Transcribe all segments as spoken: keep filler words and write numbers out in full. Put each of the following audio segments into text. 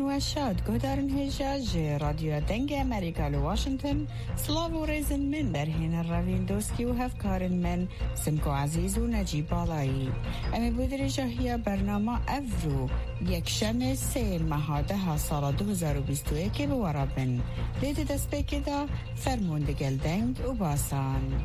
وشاد قدرن هجاج راديو دنگ أمريكا لواشنطن سلاو ريزن من درهن الرافين دوسكي وهفكارن من سمكو عزيز ونجيب بالاي أمي بودرجة هي برنامج أفرو يكشم سيل مهادها سال دو هزار و بیست و یک بورابن لید دست بکدا فرمون دگل دنگ و باسان.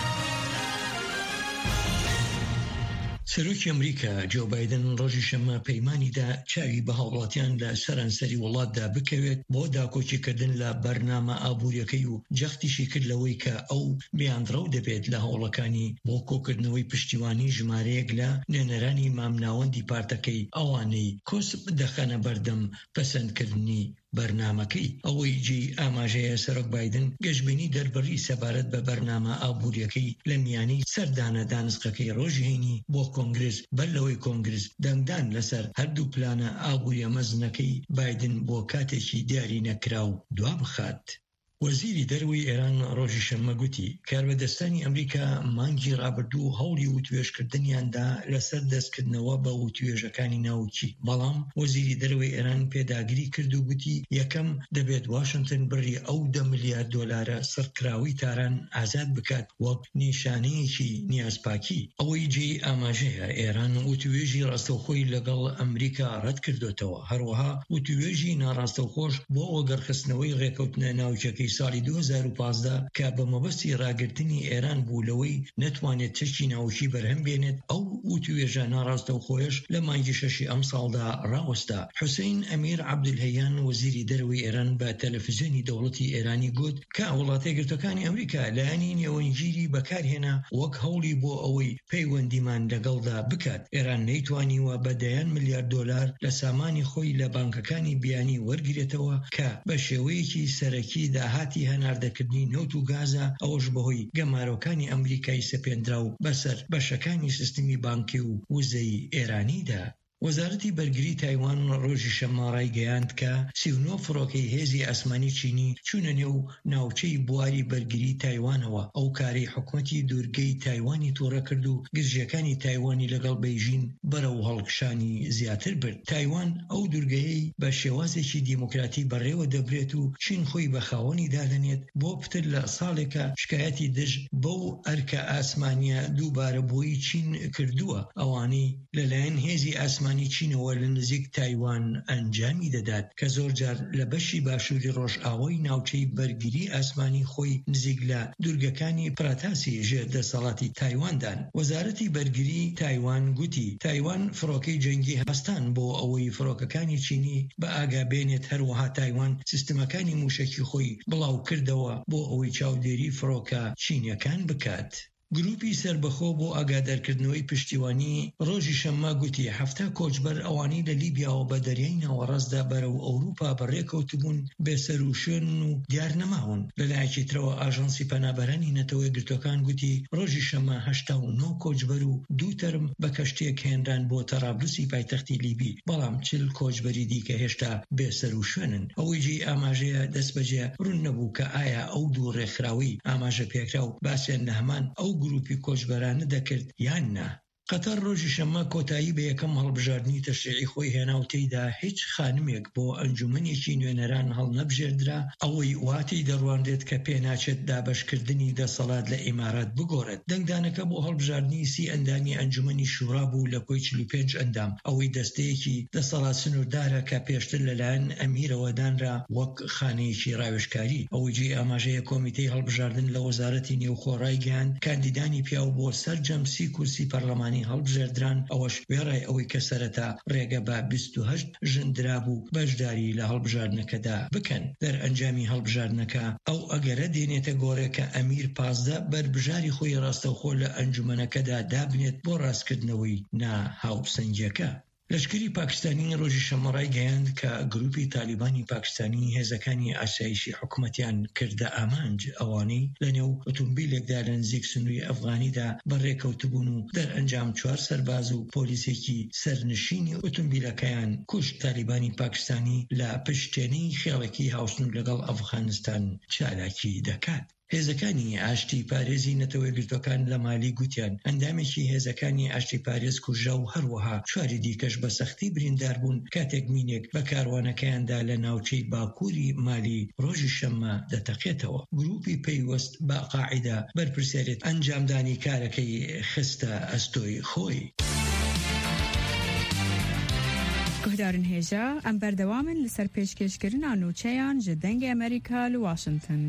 سەرۆکی ئەمریکا جۆ بایدن ڕۆژی شەممە پەیمانیدا چاوی بە هاوڵاتیان لە سەرانسەری وڵاتدا بکەوێت بۆ داکۆچیکردن لە بەرنامە ئابوووریەکەی و جەختیشی کرد لەوەی کە ئەو بیانڕەو دەبێت لە هەوڵەکانی بۆ کۆکردنەوەی پشتیوانی ژمارەیەک لە نوێنەرانی مامناوەندی پارتەکەی ئەوانەی کۆسب دەخەنە بەردەم پەسەندکردنی بەرنامەکەی. ئەوەی جێی ئاماژەیە سەرۆک بایدن گەشتبینی دەربڕی سەبارەت بە بەرنامە ئابوووریەکەی لە میانەی سەردانە دانسقەکەی ڕۆژی هەینی بۆ کۆنگرس بەر لەوەی کۆنگرس دەنگدان لەسەر هەردوو پلانە ئابوووریە مەزنەکەی بایدن بۆ کاتێکی دیاری نەکراو دوا بخات. وەزیری دەروی ئێران ڕۆژی شەممە گوتی کاربەدەستانی ئەمریکا مانگی ڕابردوو هەوڵی وتوێژکردنیاندا لەسەر دەستکردنەوە بە وتوێژەکانی ناوچی، بەڵام وەزیری دەروی ئێران پێداگیری کرد و گوتی یەکەم دەبێت واشنگتن بڕی ئەو دە ملیارد دۆلارە سڕکراوی تاران ئازاد بکات وەک نیشانەیەکی نیازپاکی. ئەوەی جێی ئاماژەیە ئێران وتوێژی ڕاستەوخۆی لەگەڵ ئەمریکا ڕەت کردوتەوە، هەروەها وتوێژی ناڕاستەوخۆش بۆ وەگەڕخستنەوەی ڕێکەوتنە ناوچەکەی ساڵی دو هزار و پانزدە کە بە مەبەستی ڕاگررتنی ئێران بوو لەوەی نەتوانێت چەکی ناوچی بەرهەم بێنێت، ئەو وتوێژە ناڕاستەوخۆیش لە مانگی شەشی ئەم ساڵدا ڕاوەستا. حوسین ئەمیر عەبدولهەیان وەزیری دەرەوەی ئێران بە تەلەڤیزیۆنی دەوڵەتی ئێرانی گوت کە وڵاتە یەکگرتووەکانی ئەمریکا لایەنی نێوەنگیری بەکارهێنا وەک هەوڵی بۆ ئەوەی پەیوەندیمان لەگەڵدا بکات. ئێران نەیتوانیوە بە دەیان ملیارد دۆلار لە سامانی خۆی لە بانکەکانی بیانی وەرگێتەوە کە بە شێوەیەکی سەرەکی داهاتی هەناردەکردنی نەوت و گازە، ئەوەش بەهۆی گەمارۆکانی ئەمریکای سەپێنراو بەسەر بەشەکانی سیستمی بانکی و وزەی ئێرانیدا. وەزارەتی بەرگری تایوان ڕۆژی شەممە ڕایگەیاند کە سی و نۆ فڕۆکەی هێزی ئاسمانی چینی چوونە نێو ناوچەی بواری بەرگری تایوانەوە. ئەو کارەی حکوومەتی دوورگەی تایوانی تووڕە کرد و گرژیەکانی تایوانی لەگەڵ بەیژین بەرەو هەڵکشانی زیاتر برد. تایوان ئەو دوورگەیەی بە شێوازێکی دیموکراتی بەڕێوە دەبرێت و چین خۆی بە خاوەنی دادەنێت بۆ پتر لە ساڵێکە شکایەتی دژ بەو ئەرکە ئاسمانیە دووبارە بۆی چین کردووە، ئەوانەی لەلایەن هێزی ئاسمانی چینەوە لە نزیک تایوان ئەنجامی دەدات کە زۆر جار لە بەشی باشووری ڕۆژئاوای ناوچەی بەرگری ئاسمانی خۆی نزیک لە دوورگەکانی پراتاسی ژێردەسەڵاتی تایواندان. وەزارەتی بەرگری تایوان گوتی تایوان فڕۆکەی جەنگی هەستان بۆ ئەوەی فڕۆکەکانی چینی بە ئاگا بێنێت، هەروەها تایوان سیستمەکانی موشەکی خۆی بڵاو کردەوە بۆ ئەوەی چاودێری فڕۆکە چینیەکان بکات. گروپی سربەخۆ بۆ ئاگادارکردنەوەی پشتیوانی ڕۆژی شەممە گوتی هەفتە کۆچبەر ئەوانەی لە لیبیاوە بە دەریای ناوەڕاستدا بەرەو ئەوروپا بەڕێکەوتبوون بێسەر و شوێن و دیار نەماون. لەلایەکی ترەوە ئاژەنسی پەنابەرانی نەتەوەی گرتوەکان گوتی ڕۆژی شەممە هەشتا و نۆ کۆچبەر و دوو تەرم بە کەشتێک هێنران بۆ تەرابلوسی پایتەختی لیبی، بەڵام چل کۆچبەری دیکە هێشتا بێسەر و شوێنن. ئەوەی جێی ئاماژەیە دەستبەجێ ڕوون نەبوو کە ئایا ئەو دوو ڕێکخراوی ئاماژە پێکراو باسییان لە هەمان ئەو گروپی کۆچبەرانە دەکرد یان نا. قەتەر ڕۆژی شەممە کۆتایی بە یەکەم هەڵبژاردننی تەشریعی خۆی هێنا و تێیدا هیچ خانمێک بۆ ئەنجومەنێکی نوێنەران هەڵ نەبژێردرا، ئەوەی واتی دەڕواندێت کە پێناچێت دابەشکردنی دەسەڵات لە ئیمارات بگۆڕێت. دەنگدانەکە بۆ هەڵبژاردننی سی ئەندامی ئەنجومەنی شورا بوو لە کۆی چل و پێنج ئەندام، ئەوەی دەستەیەکی دەسەڵات سنووردارە کە پێشتر لەلایەن ئەمیرەوە دانرا وەک خانەیەکی ڕاوێژکاری. ئەوەی جێی ئاماژەیە کۆمیتەی هەڵبژاردن لە وەزارەتی نێوخۆڕای گەیاند کاندیدانی پیاو بۆ سەرجەم سی کورسی پەرلەمانی هەڵبژێردران، ئەوەش وێڕای ئەوەی کە سەرەتا ڕێگە بە بیست و هەشت ژندرابوو بەشداری لە هەڵبژاردنەکەدا بکەن. دەرئەنجامی هەڵبژاردنەکە ئەو ئەگەرە دێنێتە گۆڕێکە ئەمیر پازدە بەربژاری خۆی ڕاستەوخۆ لە ئەنجومەنەکەدا دابنێت بۆ ڕاستکردنەوەی نا هاوسەنگیەکە. لەشکری پاکستانی ڕۆژی شەممە ڕایگەیاند کە گروپی تالیبانی پاکستانی هێزەکانی ئاسایشی حکوومەتیان کردە ئامانج، ئەوانەی لە نێو ئۆتۆمبیلێکدا لە نزیک سنووری ئەفغانیدا بەڕێکەوتبوون و دەرئەنجام چوار سەرباز و پۆلیسێکی سەرنشینی ئۆتۆمبیلەکەیان کوشت. تالیبانی پاکستانی لە پشتێنەی خێڵێکی هاوسنوور لەگەڵ ئەفغانستان چالاکی دەکات. هێزەکانی ئاشتی پارێزی نەتەوەی گرتوەکان لە مالی گوتیان ئەندامێکی هێزەکانی ئاشتی پارێز کوژرا و هەروەها چواری دیکەش بە سەختی بریندار بوون کاتێک مینێک بە کاروانەکەیاندا لە ناوچەی باکووری مالی ڕۆژی شەممە دەتەقێتەوە. گروپی پەیوەست بە قاعیدا بەرپرسێت ئەنجامدانی کارەکەی خستە ئەستۆی خۆی. گهدارن هێژە ئەم بەردەوامن لەسەر پێشکەشکردنا نوچەیان ji dengê Amerîka li Washington.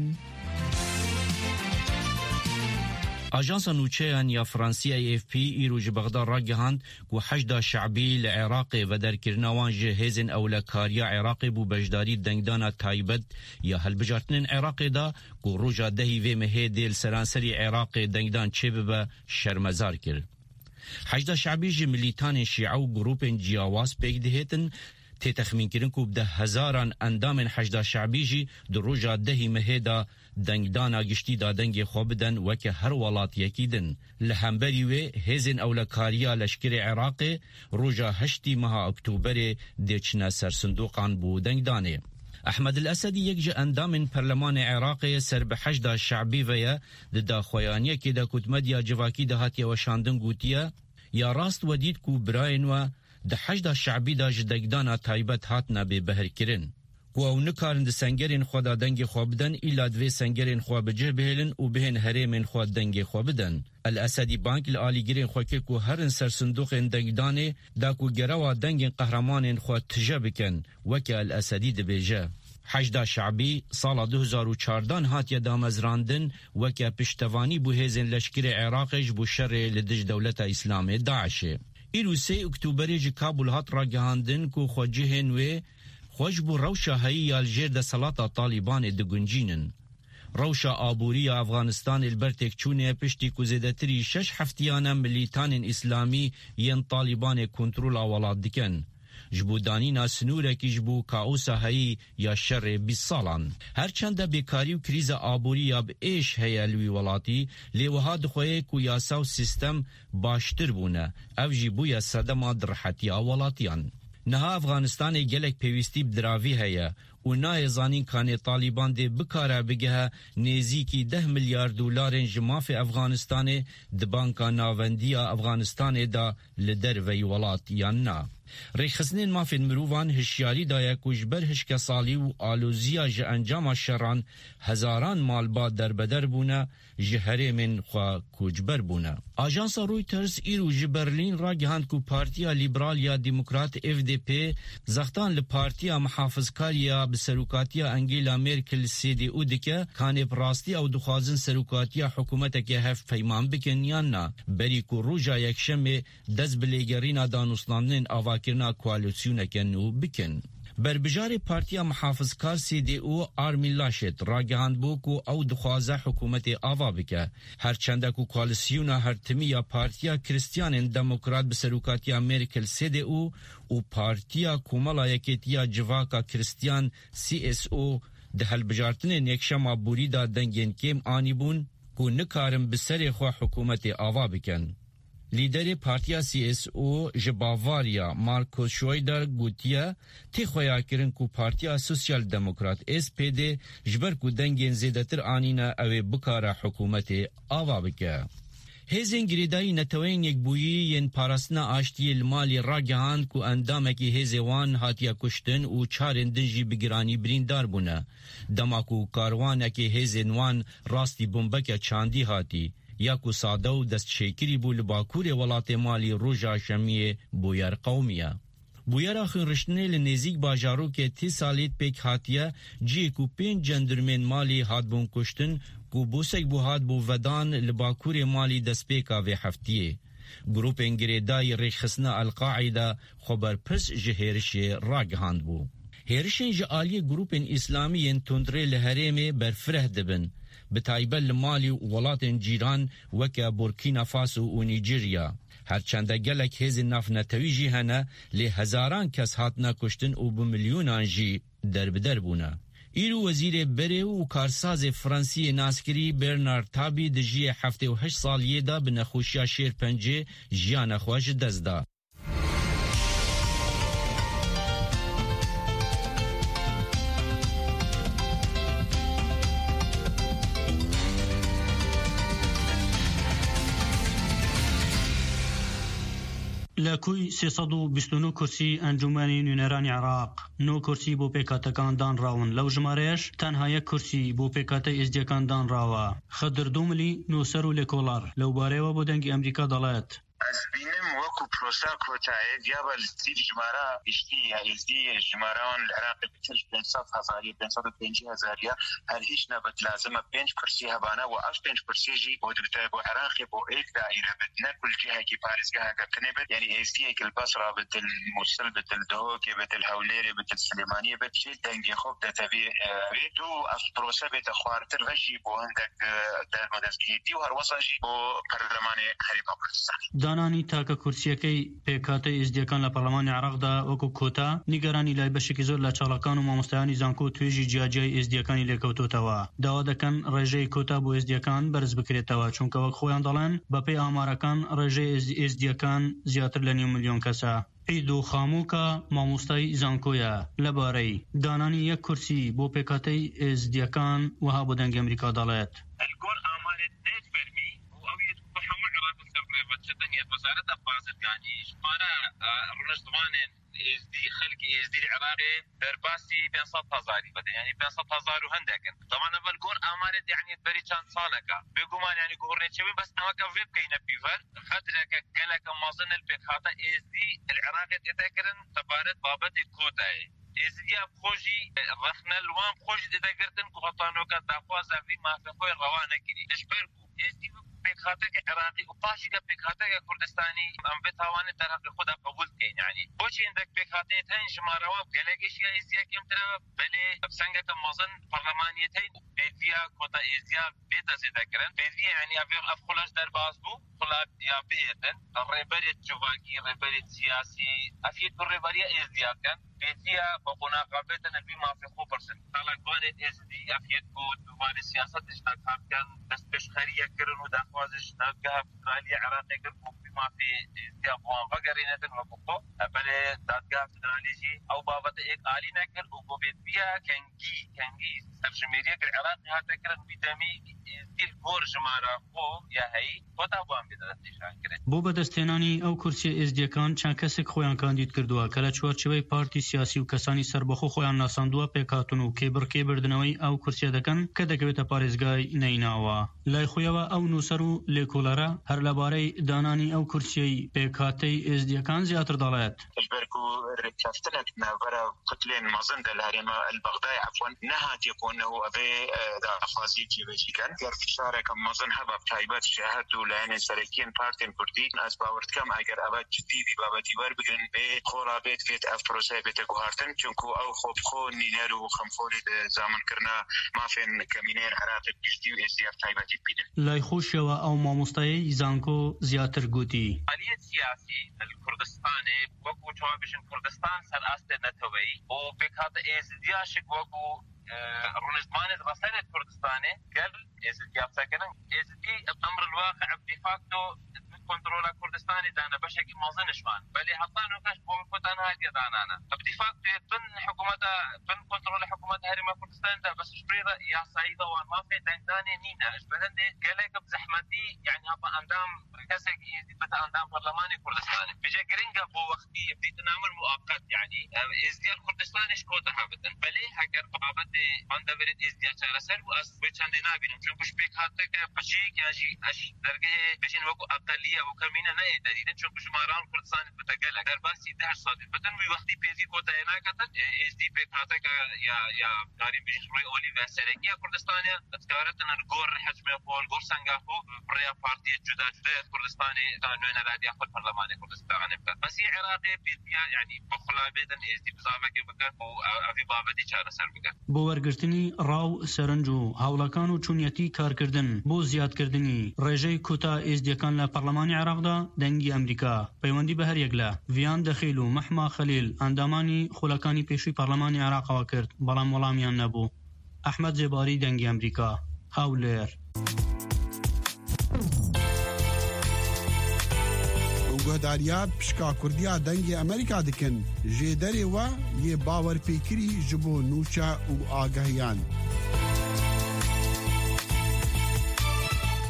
Ajansa nûçeyan ya Fransî A F P îro ji Bexda ragihand ku hejda şeعبî li Iraqê vederkirina wan ji hêzên ewlekariya Iraqê bû bejddarî dengdana taybet ya hilbijartinên Iraqê da ku roja dehî vê mehê dê li seranserî Iraqê dengdan çêbibe şermezar kir. Hejda şeعبî ji milîtanên şî'a û grûpên ciyawaz pêk dihêtin tê texmînkirin ku de hezaran endamên hejda şeعبî jî di roja dehî mehê da dengdana giştî da dengê xwe bidin weke her welatiyekî din. Li hemberî wê hêzên ewlekariya leşkerê Iraqê roja heştî meha Oktûberê dê çine ser sindoqan bû dengdanê. Ahmed el-Esedî yek ji endamên Perlemanê Iraqê ser bi hejda şeعبî ve ye di daxuyaniyekê de ku medya civakî de hatiye weşandin gotiye ya rast wedît ku birayên we di hejda şeعبî da ji dengdana taybet hatine bêbehirkirin. Ku ew nikarin di sengerên xwe da dengê xwe bidin îla divê sengerên xwe bicih bihêlin û bihên herêmên xwe dengê xwe bidin. El-Esedî bank li alîgirên xwe kir ku herin ser sindoqên dengdanê da ku gerewa dengên qehremanên xwe tije bikin weke El-Esedî dibêje. Hejda şeعبî sala du hezar û çardan hatiye damezrandin weke piştevanî bû hêzên leşkerê Iraqê ji bo şerê li dij dewleta İslamê Daişê. Îro sê Oktûberê ji Kabul hat ragihandin ku xwecihên wê xwe ji bo rewşa heyî ya li jêr deselata Talîbanê diguncînin. Rewşa aboriya Efganistanê li ber têkçûnê piştî ku zêdetirî şeş heftiyane milîtanên İslamî yên Talîbanê kontrola welat dikin. Ji bo danîna sinûrekî ji bo kaosa heyî ya şerê bîst salan. Herçende bêkarî û krîza aborî ya bi êş heye li wî welatî lê wiha dixweye ku yasa û sîstem baştir bûne. Ev jî bûye sedema dirhetiya welatiyan. Niha Efganistanê gelek pêwîstî bi diravî heye û nayê zanîn kanê Talîban dê bikare bigehe nêzîkî deh milyar dolarên ji mafê Efganistanê di banka navendiya Efganistanê da li derveyî welat yan na. Rêxistinên mafên mirovan hişyarî daye ku ji ber hişkesalî û alûziya ji encama şeran hezaran malbat derbeder bûne ji herêmên xwe koçber bûne. Ajansa Reuters îro ji Berlîn ragihand ku Partiya Liberal ya Demokrat F D P zextan li Partiya Mihafizkariya bi serokatiya Angela Merkel C D U dike kanê rastî ew dixwazin serokatiya hikûmetekê hev peyman bikin yan na berî ku roja yekşemê dest bi lêgerîna danûstandinên avakirina koalîsyoneke nû bikin. Berbijarê Partiya Mihafizkar C D U Armin Laschet ragihand bû ku ew dixwaze hikûmetê ava bike. Herçende ku koalîsyona hertimî ya Partiya Kristyanên Demokrat bi serokatiya Merkel C D U û Partiya Komala Yekêtiya Civaka Kristyan C S O di helbijartinên yekşema borî da dengên kêm anîbûn ku nikarin bi serê xwe hikûmetê ava bikin. Lideri Partiya C S O ji Bavarya Markus Schroeder gotiye tê xweya kirin ku Partiya Sosyal Demokrat S P D ji ber ku dengên zêdetir anîne ew ê bikare hikûmetê ava bike. Hêzên girêdayî neteweyên yekbûyî yên parastina aştiyê li malê ragihand ku endamekî hêzê wan hatiye kuştin û çarên din jî bi giranî birîndar bûne. Dema ku karwanekê hêzên wan rastî bombeke çandî hatî. Ya ku sade û destşêkirî bû li Bakurê welatê Malî roja şemiyê bûyer qewmiye. Bûyera xwînriştinê li nêzik bajarokê tî salê pêk hatiye ciyê ku pênc cendirmên Malî hatbûn kuştin ku bosek bû hatbû vedan li Bakurê Malî destpêka vê heftiyê. Grupên girêdayî rêxistina El-Qaîda xweberpirs ji hêrişê ragihand bû. Hêrişên ji aliyê grupên İslamî yên tundrê li herêmê berfireh dibin. Bi taybet li Malî û welatên cîran weke Burkina Faso û Nîjerya. Herçende gelek hêzên navnetewî jî hene lê hezaran kes hatine kuştin û bi milyonan jî derbider bûne. Îro wezîrê berê û karsazê Fransiyê naskirî Bernard Tapie di jiyê heftê û heşt saliyê da bi nexweşiya şêrpencê jiyana xwe ji dest da. لکوی سیصد و بیست و نه کرسی انجمنی نونێرانی عراق نو کرسی بۆ پێکهاتەکان دانراون لەو ژمارەیەش تەنها یەک کرسی بۆ پێکهاتە ئێزدیەکان دانراوە. خەدر دو ملی نۆسەر و لێکۆڵار لەو بارەیەوە بۆ دەنگی ئەمریکا دەڵێت از بینم وەکو پرۆسا کۆتایە دیابە زیر ژمارە گشتی هەیزدی ژمارەوان لە عێراق بتر پێنج هەزاریە پێنج سەد و پێنج هەزاریە هەر هیچ نەبەت لازمە پێنج کرسی هەبانە و ئەش پێنج کرسیژی بۆ دروتای بۆ عێراقی بۆ ئێک دائیرە بێت نەکل جهەکی پارێزگاهەکە کنێ بێت یعنی ئێزدیەکی البەسرا بێت الموسڵ بێت الدهۆکێ بێت الهەولێرێ بێت السلێمانیە بێت چێ دەنگی خۆب دەتەبێ بێت و ئەف پرۆسە بێتە خواردتر ڕەشی بۆ هەندێک دەرمەدەستگیری و هەروەسەژی بۆ پەرلەمانی هەرێما کوردستان. دانانی تاکە کورسیەکەی پێکهاتە ئێزدیەکان لە پەرلەمانی عێراقدا وەکو کۆتا نیگەرانی لای بەشێکی زۆر لە چاڵەکان و مامۆستایانی زانکۆ و توێژی جیاجیای ئێزدیەکانی لێکەوتوتەوە. داوا دەکەن ڕێژەی کۆتا بۆ ئێزدیەکان بەرز بکرێتەوە چونکە وەک خۆیان دەڵێن بەپێی ئامارەکان ڕێژەی ئێزدیەکان زیاتر لە نیو ملیۆن کەسە. عیدو خاموکە مامۆستای زانکۆیە لەبارەی دانانی یەک کورسی بۆ پێکهاتەی ئێزدیەکان وەها بۆ دەنگی ئەمریکا دەڵێت وزارة بازرگانی شماره رونشتوان ازدی خلق ازدی العراقي درباسي بينصد هزاري بدن يعني بينصد هزار وهندكن طبعا اول جور امارد يعني بري كان صالكا بيقومان يعني جورني تشوي بس اما كفيب كاين بيفر خدرك قالك مازن البيخاطه ازدي العراقي تذكرن تبارد بابت كوتاي ازدي بخوجي رخنا الوان بخوجي تذكرتن كوطانو كان دافواز في ما في خوي روانه كدي اشبركو ازدي پێکهاتەی عێراقی و پاشیکە پێکهاتەی کوردستانی ئەم بتوانێت تەرەقی خۆدا قبول بکەین یعنی بۆچی هەندێک پێکهاتەیە هەن ژمارەوە گەلێکیشی ئێزیا کەمترە بەلێ سەنگەکە مەزن پەرلەمانیەتەی پێویە کۆتا ئێزیا بێتە زێدەکردن پێویە یعنی ئەڤێ ئەف خوڵەش دەرباز بوو خڵات یا بێتن ڕێبەرێت جوواکی ڕێبەرێت سیاسی ئەفیت ڕێبەریە ئێزیا بکەن پێویە بە قۆناغابێتە نەبی مافی خۆ پرسن تاڵکوانێت ئێزدی ئەفیت بوو دووبارە سیاسەتش داکارکەن دەست پێشخەریەکردن و داخوازش دادگاه فدرالی عراقی کرد بما في استيابوان وقرينة وقوقو بله دادگاه فدرالیجی او بابت ایک آلی نکر و بوبید بیا کنگی کنگی سرشمیریه که العراقی ها تکرن بیدمی دیر گور جمارا خو یا هی خدا بوان بیدستیشان کرد. بۆ بەدەستێنانی ئەو کورسیە ئێزدیەکان چەند کەسێک خۆیان کاندید کردووە کە لە چوارچێوەی پارتی سیاسی و کەسانی سەربەخۆ خۆیان ناساندووە پێکهاتن و کێبڕکێبردنەوەی ئەو کورسیە دەکەن کە دەکەوێتە پارێزگای نەیناوە. لای خۆیەوە ئەو نووسەر و لێکۆڵەرە هەر لەبارەی دانانی ئەو کورسیەی پێکهاتەی ئێزدیەکان زیاتر دەڵێت. ركفتنا نبرا قتلين مازن الهرم البغداي عفوا نهات يكون هو ذي دافازي جيبي كان في شارك مازن هبا تايبات شاهدوا لان سركين بارتين كردي ناس باورت كم اگر ابد جديدي بابتي ور بگن به خرابات فيت افروسه بتگوهرتن چونكو او خوب خو نينرو خمفوري زمان كرنا ما فين كمينين عراق بيشتي اسيار تايباتي بيدن لا خوشوا او ماموستای زانکو زیاتر گوتی عمليه سياسي الكردستاني وكو توابشن كردستان سر أسد نتوي وبكهات إزدياشك وكو رونزمان غسالة كردستاني قال إزديا بسكنا إزدي الأمر الواقع بديفاكتو كنترولا كردستاني دانا بشكل مازنش مان بل حتى نوكاش بوم كتان هادي دانانا بديفاكتو بن حكومة بن كنترولا حكومة هرما كردستان دا بس شبريرا يا سعيدة وان ما في داني نينا بلندي قالك بزحمتي يعني هذا أندام كسك يزيد بتا أندام برلماني كردستاني بيجي جرينجا بو وقتي بديت نعمل مؤقت يعني إزديار كردستاني شكوتا حابتن بلي هكر بابت أندبرت إزديار شغلسر وأس بيتشان دينا بينهم چون كش بيك هاتك بشيك ياجي أش درجة بيجين وقو أقلية وكمينة ناي تريدن چون كش ماران كردستان بتقلق درباسي ده صادق بدن وي وقتي بيزي كوتا هنا كتن إزدي بيك هاتك يا يا دارين بيجين روي أولي وسرقية كردستانية تذكرتنا الجور حجم فول جور سانغافو بريا بارتي جدا جدا كردستاني تانوين رادي أخذ برلمان كردستان بس هي عراقي بيتيا يعني بخلا بيدن إزدي بزافك بكر أو أبي بابدي شارع سر بكر. بۆ وەرگرتنی ڕاو سەرنج و هاوڵەکان و چوونەتی کارکردن بۆ زیادکردنی ڕێژەی کوتا ئێزدیەکان لە پەرلەمانی عێراقدا دەنگی ئەمریکا پەیوەندی بە هەریەک لە ڤیان دەخیل و مەحما خەلیل ئەندامانی خولەکانی پێشووی پەرلەمانی عێراقەوە کرد بەڵام وەڵامیان نەبوو. ئەحمەد جێباری دەنگی ئەمریکا هاولێر. گۆداریات پشکا کوردیا دەنگی ئەمریکا دکن ژێ دەرێوە یێ باوەرپێکری ji بۆ نوچە و ئاگەهیان.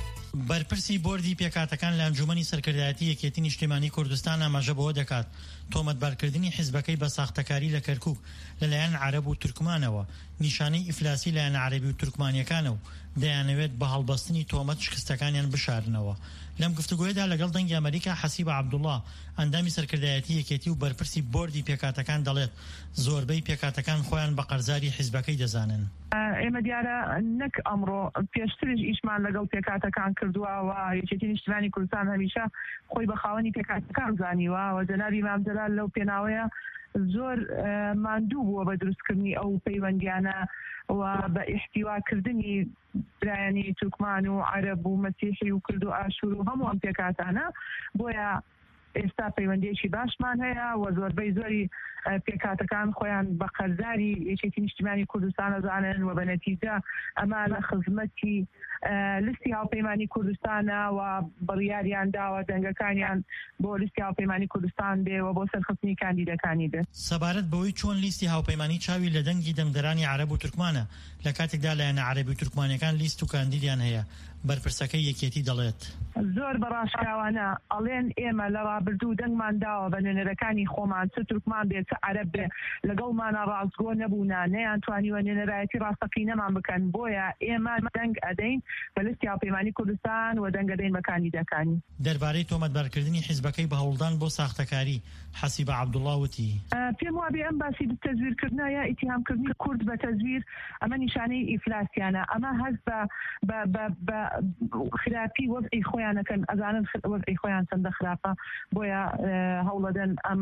بەرپرسی بۆردی پێکاتەکان لە ئەنجومەنی سەرکردایەتی یەکێتی نیشتیمانی کوردستان ئاماژە بەوە دەکات تۆمەتبارکردنی حیزبەکەی بە ساختەکاری لە کەرکووک لەلایەن عەرەب و تورکمانەوە نیشانەی ئیفلاسی لایەن عەرەبی و تورکمانیەکانە و دەیانەوێت بە هەڵبەستنی تۆمەت شکستەکانیان بشارنەوە. لەم گفتوگۆیەدا لەگەڵ دەنگی ئەمریکا حەسیب عەبدوڵڵا ئەندامی سەرکردایەتی یەکێتی و بەرپرسی بۆردی پێکاتەکان دەڵێت زۆربەی پێکاتەکان خۆیان بە قەرزاری حیزبەکەی دەزانن. ئێمە دیارە نەک ئەمڕۆ پێشترش ئیشمان لەگەڵ پێکاتەکان کردووە و یەکێتی نیشتیمانی کوردستان هەمیشە خۆی بە خاوەنی پێکاتەکان زانیوە و جەنابی مام جەلال لەو پێناوەیە زۆر ماندوو بووە بە دروستکردنی ئەو پەیوەندیانە و بە ئیحتیواکردنی برایانی تورکمان و عەرەب و مەسیحی و کورد و ئاشور و هەموو ئەم پێکاتانە بۆیە ئێستا پەیوەندیەکی باشمان هەیە و زۆربەی زۆری پێکاتەکان خۆیان بە قەرزاری یەکێتی نیشتیمانی کوردستان ئەزانن و بە نەتیجە ئەمە لە خزمەتی لستی هاوپەیمانی کوردستانە و بڕیاریان داوە دەنگەکانیان بۆ لستی هاوپەیمانی کوردستان بێ و بۆ سەرخستنی کاندیدەکانی بێ. سەبارەت بەوەی چۆن لیستی هاوپەیمانی چاوی لە دەنگی دەنگدەرانی عەرەب و تورکمانە لە کاتێکدا لایەنە عەرەبی و تورکمانیەکان لیست و کاندیدیان هەیە بەرپرسەکەی یەکێتی دەڵێت زۆر بەڕاشکراوانە ئەڵێن ئێمە لە ڕابردوو دەنگمان داوە بە نوێنەرەکانی خۆمان چ تورکمان بێت چ عەرەب بێ لەگەڵمانە ڕاستگۆ نەبوونا نەیانتوانیوە نوێنەرایەتی ڕاستەقینەمان بکەن بۆیە ئێمە دەنگ ئەدەین بە لستی هاوپەیمانی کوردستان و دەنگ ئەدەین بە کاندیدەکانی. دەربارەی تۆمەتبارکردنی حیزبەکەی بە هەوڵدان بۆ ساختەکاری حەسیب عەبدوڵڵا وتی پێم وابێ ئەم باسی تەزویرکردنە یا ئیتیهامکردنی کورد بە تەزویر ئەمە نیشانەی ئیفلاسیانە ئەمە هەست بە خراپی وەزعی خۆیانەکەن ئەزانن وەزعی خۆیان چەندە خراپە بۆیە هەوڵەدەن ئەم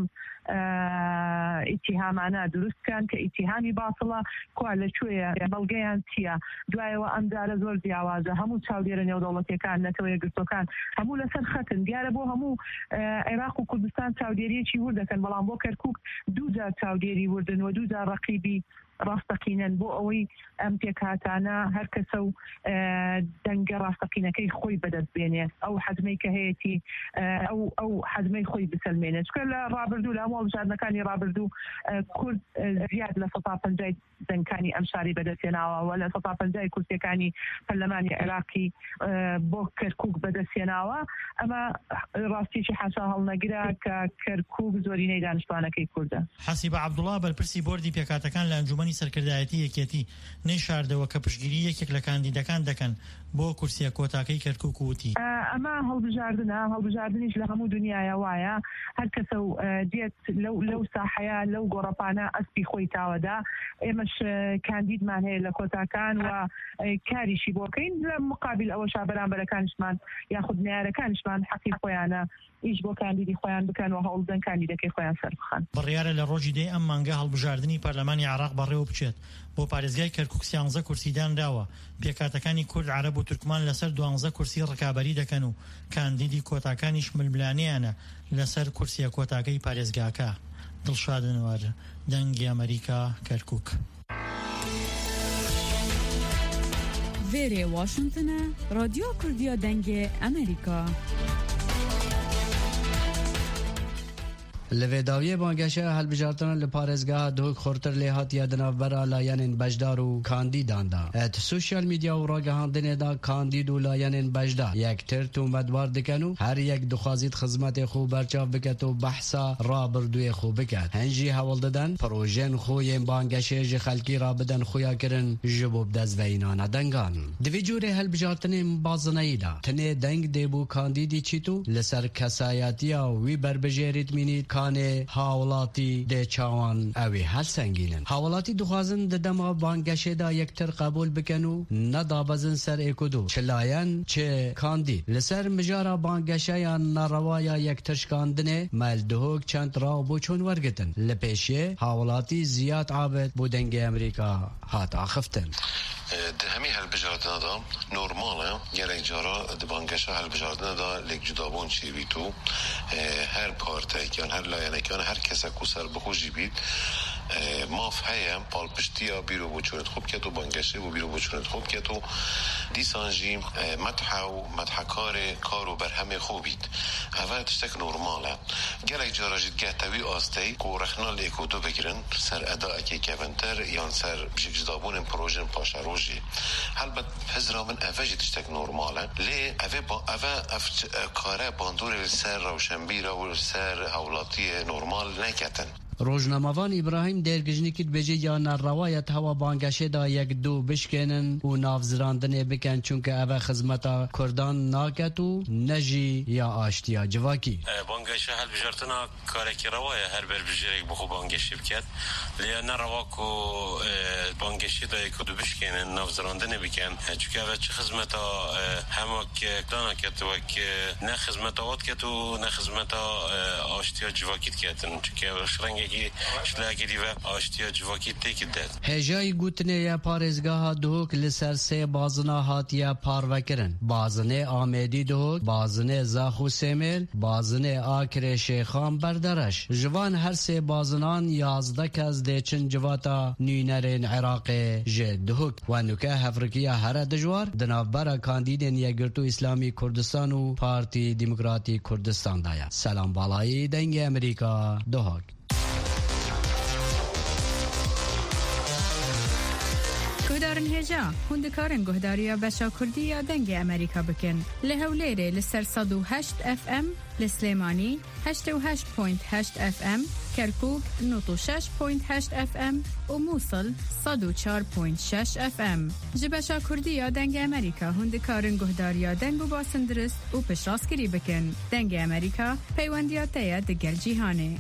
ئیتیهامانە دروستکەن کە ئیتیهامی باسڵە کوا لەکوێیە بەڵگەیان چییە دوایەوە ئەم جارە زۆر جیاوازە هەموو چاودێرە نێودەوڵەتیەکان نەتەوە یەکگرتوەکان هەموو لەسەر خەتن دیارە بۆ هەموو عێراق و کوردستان چاودێریەکی وردەکەن بەڵام بۆ کەرکووک دوو جار چاودێری وردن و دوو جار ڕەقیبی ڕاستەقینەن بۆ ئەوەی ئەم پێکاتانە هەر کەسە و دەنگە ڕاستەقینەکەی خۆی بەدەست بێنێ ئەو حەزمەی کە هەیەی ئەو ئەو حەزمەی خۆی بسەلمێنێت چکە لە ڕابردوو لە هەموو هەڵبژاردنەکانی ڕابردوو کورد زیاد لە سەد و پەنجا دەنگەکانی ئەم شاری بەدەستێناوە و لە سەد و پەنجا کورسیەکانی پەرلەمانی عێراقی بۆ کەرکووک بەدەستێناوە ئەمە ڕاستیی حاشا هەڵنەگرە کە کەرکووک زۆرینەی دانیشتوانەکەی کوردە. حەسیب عەبدوڵڵا بەرپرسی بۆردی پێکاتەکان لە ئەنجومەنی سەرکردایەتی یەکێتی نەیشاردەوە کە پشتگیری یەکێک لە کاندیدەکان دەکەن بۆ کورسیە کۆتاکەی کەرکووک وتی ئەمە هەڵبژاردنە هەڵبژاردنیش لە هەموو دنیاە وایە هەر کەسە و دێت لەو ساحەیە لەو گۆڕەپانە ئەسپی خۆی تاوەدا ئێمەش کاندیدمان هەیە لە کۆتاکان و کاریشی بۆکەین لە مقابل ئەوە شابەرانبەرەکانشمان یاخود نارەکانشمان حەقی خۆیانە ئیش بۆ کاندیدی خۆیان بکەن و هەوڵدەن کاندیدەکەی خۆیان سەر بخەن. بڕیارە لە ڕۆژی دەی ئەم مانگە هەڵبژاردننی پەرلەمانی عێراق بەڕێوە بچێت بۆ پارێزگای کەرکووک سیانزە کورسیدان داوە پێکاتەکانی کورد عەرەب و تورکمان لەسەر دوانزە کورسی ڕکابەری دەکەن و کاندیدی کۆتاکانیش ململانیانە لەسەر کورسیە کۆتاکەی پارێزگاکە. دڵشادنوار دەنگی ئەمریکا کەرکووک. وێرێ واشنگتنە رادیۆ کوردیا دەنگێ ئەمریکا. لەوێداویە بانگەشە هەڵبژاردنە لە پارێزگا دۆک خۆرتر لێ هاتیە دناوبەرە لایەنên بەشدار و کاندیداندا ئەت سوشیال میدیا و ڕاگەهاندنێدا کاندید و لایەنên بەشدار یەکتر تومەتبار دەکەن و هەر یەک دخوازیت خزمەتێ خۆ بەرچاو بکات و بەحسا ڕابردووی خۆ بکات هەنجی هەوڵ دەدەن پرۆژێن خۆیان بانگەشێ ji خەلکی رابدەن خۆیاکردن ji بۆ بدەستڤەینانە دەنگان divê curê هەڵبژاردنên bazınayî da tinê deng dêbû kandîdî çît û li ser kesayetiya wî berbijêrît mînît kanê hawlatî dê çawan ew ê helsengînin hawlatî dixwazin di dema banggeşê da yektir qebûl bikin û nedabezin ser êkudû çi layen çi kandîd li ser mijara banggeşeyan nerewaya yektirşkandinê meldihok çend raw bû çûn wergitin li pêşê hawlatî ziyad abed bû dengê Amerîka hat axiftin. Di hemî helbijardina da normal e gelek cara di banggeşa helbijardina da lêk cudabûn çêbît û her partekan her layenekan her kesek ku ser bixwe jî bît maf heye palpiştiya bîro boçûnet xwe biket û banggeşê bû bîro boçûnet xwe biket û dîsan jî methe û medhekarê kar û berhemê xwe bît هوا تشتك نورماله گلک جاراجید گهتوی آستی کو رخنا لیکودو بگیرن سر اداء کی کونتر یا سر بشک جدابون پروژن پاشاروجی البته هزرامن اوجی تشتک نورماله لی اوه با اوه اف کاره باندور سر روشنبیر و سر حولاتی نورمال نکتن. روزنامه‌وان ابراهیم درگجنی کد بجی یا نروایت هوا بانگشه دا یک دو بشکنن و نافزراندن بکن چونکه اوه خدمتا کردان ناکتو نجی یا آشتیا جواکی بانگشه هل بجارتنا کارکی روایه هر بر بجرک بخو بانگشه بکد لیا نرواکو بانگشه دا یک دو بشکنن نافزراندن بکن چونکه اوه چه خدمتا همک کدانا کتو که نه خدمتا واد کتو نه خدمتا آشتیا جواکیت کتن چونکه شرنگ شلاگری و آشتیا جواکی تکید داد. هجای گوتنه یا پارزگاه دوک لسر سه بازنا هاتیا پاروکرن. بازنه آمدی دوک، بازنه زاخو سمیل، بازنه آکر شیخان بردرش. جوان هر سه بازنان یازده کز دیچن جواتا نینرین عراق جد دوک. و نوکه هفرکیه هر دجوار دنابرا کاندیدن یگرتو اسلامی کردستان و پارتی دموکراتی کردستان دایا. سلام بالایی دنگ امریکا دوک. گهدارن هجا هندکارن گهداریا بشا کردی یا دنگ امریکا بکن لهولیره لسر صد و هشت اف ام لسلیمانی هشت و هشت پوینت هشت اف ام کرکوک نوت و شش پوینت هشت اف ام و موصل صد و چار پوینت شش اف ام جبشا کردی یا دنگ امریکا هندکارن گهداریا دنگ و باسندرست و پشراسکری بکن دنگ امریکا پیوندیات یا دگل جیهانه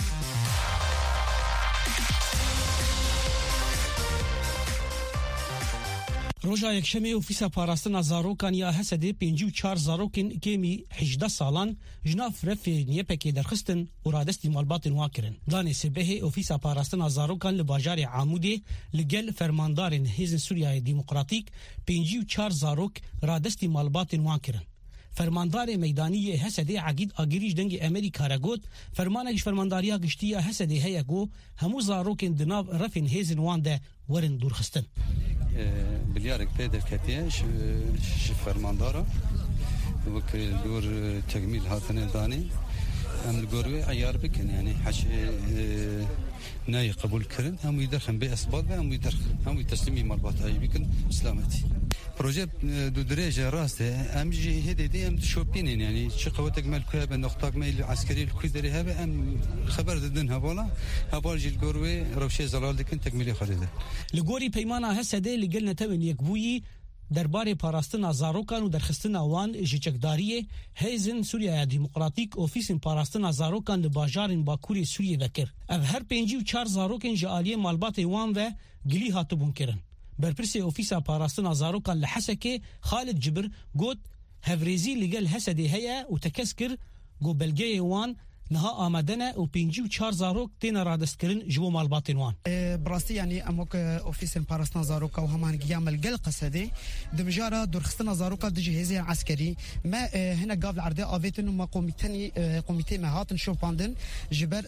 روژا یکشنبه اوفیسا پاراستنا زاروکان یا حسد پنجاه و چهار زاروکن کمی هجده سالان جناف رف نیپکی درخستن و رادستی مالبات واکرن دانه سبه اوفیسا پاراستنا زاروکان لباجار عمودی لگل فرماندارن حزب سوریای دموکراتیک پنجاه و چهار زاروک رادستی مالبات واکرن فرماندار میدانی حسد عقید آگریش دنگ امریکا را گوت فرمانش فرمانداریا گشتیا حسد هيا گو همو زاروکن دناب رفن هزن وانده ورن دورخستن بلیارک پیدا کتیه ش فرماندارا وکل دور تکمیل هاتنه دانی ام الگوروی عیار بکن یعنی حش نای قبول کردن هم يدرخن بأسباب هم يدرخ هم يتسلمي مربوط هاي بكن سلامتي بروجي دو درجة راسته ام جي هدي دي ام شوبينين يعني شي قوتك مال كواب نقطة مال عسكري الكويدري هذا ام خبر ددن هبولا هبال جي الجوروي روشي زلال دكن تكملي خريده لگوری پیمانا هسده لگل نتوین یکبویی درباره پاراستنا زاروکان و درخستنا وان جچکداریه هیزن سوریای دموکراتیک اوفیسن پاراستنا زاروکان لباجارن باکوری سوریه وکر اف هر پنجی و چار زاروکن جالیه مالبات وان و گلی هاتبون کرن برپرسی اوفیسا پاراستنا زاروکان لحسکه خالد جبر گوت هفریزی لگل هسده هیا و تکسکر گو بلگه وان نها آمدنه و پنجی و چهار زاروک تینا رادست کرن جو مالباتن وان براستی يعني اموك اوفيس باراسنا زاروكا وهمان يعمل قل قصدي دمجاره درخستنا زاروكا دجهازي عسكري ما هنا قابل عرضه افيتن ما قوميتني قوميتي مهاتن شوباندن جبر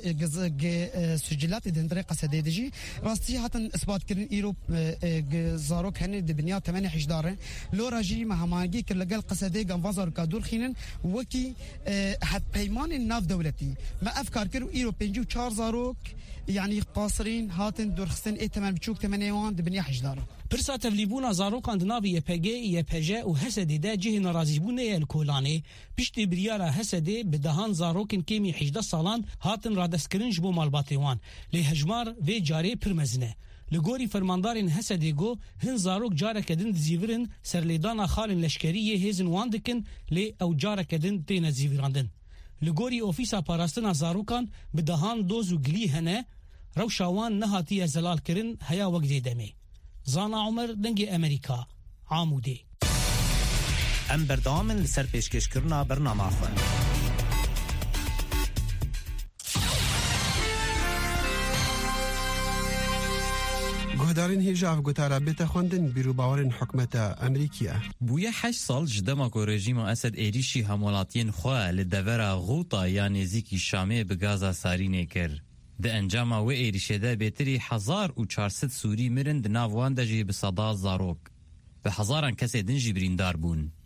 سجلات دندري قصدي دجي راستي هاتن اثبات كرن ايروب زاروك هني دبنيا ثمانية حداشر لو راجي مهمانجي كل قل قصدي قام زاروكا دورخينن وكي حد بيمان الناف دولتي ما افكار كرو ايرو بنجي و چهار زاروك يعني قاصرين هاتن درخستن اي تمن بچوك ثمانية وان دبنيا حجدار پرسا تبلیبونا زاروکان دناوی یپگه یپجه و حسدی ده جه نرازیبونه الکولانه پشتی بریارا حسدی بدهان زاروکن کمی هجده سالان هاتن رادسکرین جبو مالباتیوان لی هجمار و جاره پرمزنه لگوری فرماندارین حسدی گو هن زاروک جاره کدن زیورن سرلیدانا خالن لشکریه هزن واندکن لی او جاره کدن تین زیوراندن لگوری اوفیسا پاراستنا زاروکان بدهان دوز و گلی هنه روشاوان نهاتی زلال کرن هیا وقتی دمی زانا عمر دنگ امریکا عامودی ام بردامن لسر پیشکش کرنا برنامه خواه گهدارین هیجاف گوتارا بیت خوندن بیرو باورن حکمت امریکیه بویه هشت سال جدما کو رژیم اسد ایریشی همولاتین خواه لدورا غوطا یا نزیکی شامه بگازا سارینه کر ده انجام و ایریشه ده بیتری هزار و چهارصد سوری مرن ده ناوان ده جی بصدا زاروک به هزاران کسی دن جبریندار بون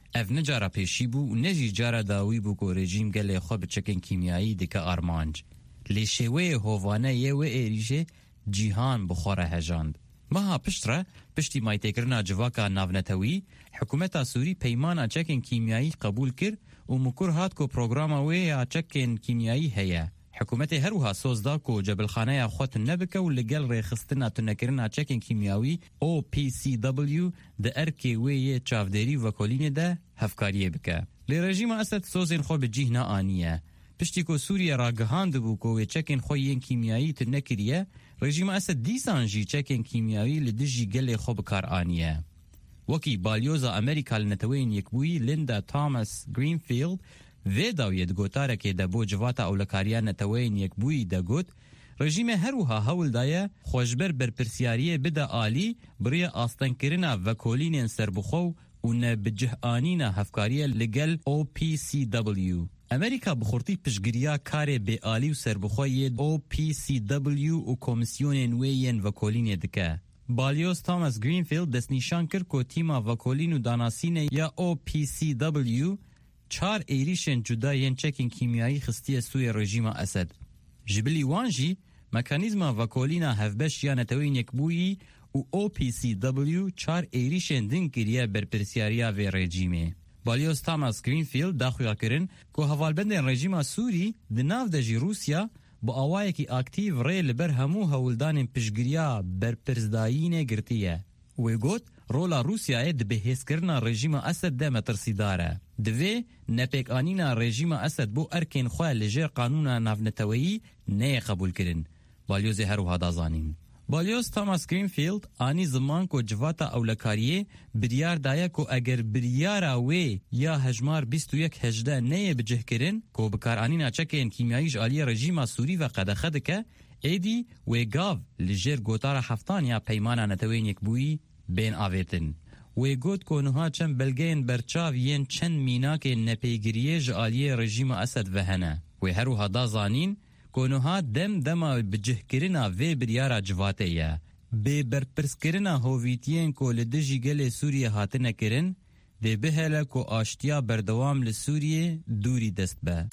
ev necara pêşî bû û ne jî cara dawî bû ku rejîm gelê xwe bi çekên kîmyayî dike armanc. Lê şêweyê hovane yê wê êrişê cîhan bi xwe re hejand. Meha pişt re, piştî maytêkirina civaka navnetewî, hikûmeta Sûrî peymana çekên kîmyayî qebûl kir û mikur hat ku programa wê ya çekên kîmyayî heye. Hikûmetê her wiha soz da ku cebilxaneya xwe tune bike û li gel rêxistina tunekirina çekên kîmyawî O P C W di erkê wê yê çavderî vekolînê de hevkariyê bike. Lê rejîma Esed sozên xwe bi cîh neaniye. Piştî ku Sûriye ragihandibû ku wê çekên xwe yên kîmyayî tune kiriye, rejîma Esed dîsan jî çekên kîmyawî li dijî gelê xwe bikar aniye. Wekî balyoza Amerîka li neteweyên yekbûyî Linda Thomas Greenfield vê dawiyê di gotarekê de bo civata ewlekariya neteweyên yekbûyî de got, rejîmê her wiha hewl daye xweşber berpirsiyariyê bide alî biriya astenkirina vekolînên serbixwe û ne bi cih'anîna hevkariyê li gel O P C W. Amerîka bi xurtî piştgiriya karê bêalî û serbixwe yê O P C W û komisyonên wê yên vekolînê dike. Balyoz Thomas Greenfield destnîşan kir ku tîma vekolîn û danasînê ya O P C W çar êrişên cuda yên çekên kîmyayî xistiye sûyê rejîma Esed. Ji bilî wan jî mekanîzma vekolîna hevbeş ya neteweyên yekbûyî û O P C W çar êrişên din kiriye berpirsiyariya vê rejîmê. Balyoz Thomas Greenfield daxuya kirin ku hevalbendên rejîma Sûrî di nav de jî Rûsya bi awayekî aktiv rê li ber hemû hewldanên piştgiriya berpirzdayînê girtiye. Wê got rola Rûsyayê di bihêzkirina rejîma Esed de metirsîdar e. Divê nepêkanîna rejîma Esed bo erkên xwe li jêr qanûna navneteweyî neyê qebûl kirin. Balyozê her wiha da zanîn. Balyoz Thomas Greenfield anî ziman ku civata ewlekariyê biryar daye ku eger biryara wê ya hejmar bîst û yek hejde neyê bicihkirin ku bikaranîna çekên kîmyayî ji aliyê rejîma Sûrî ve qedexe dike, êdî wê gav li jêr gotara heftan ya peymana neteweyên yekbûyî bên avêtin. Wê got ku niha çend belgeyên berçav yên çend mînakên nepêgiriyê ji aliyê rejîma Esed ve hene. Wê her wiha da zanîn ku niha dem dema bicihkirina vê biryara civatê ye. Bê berpirskirina hovîtiyên ku li dijî gelê Sûriyê hatine kirin, dê bihele ku aştiya berdewam li Sûriyê dûrî dest be.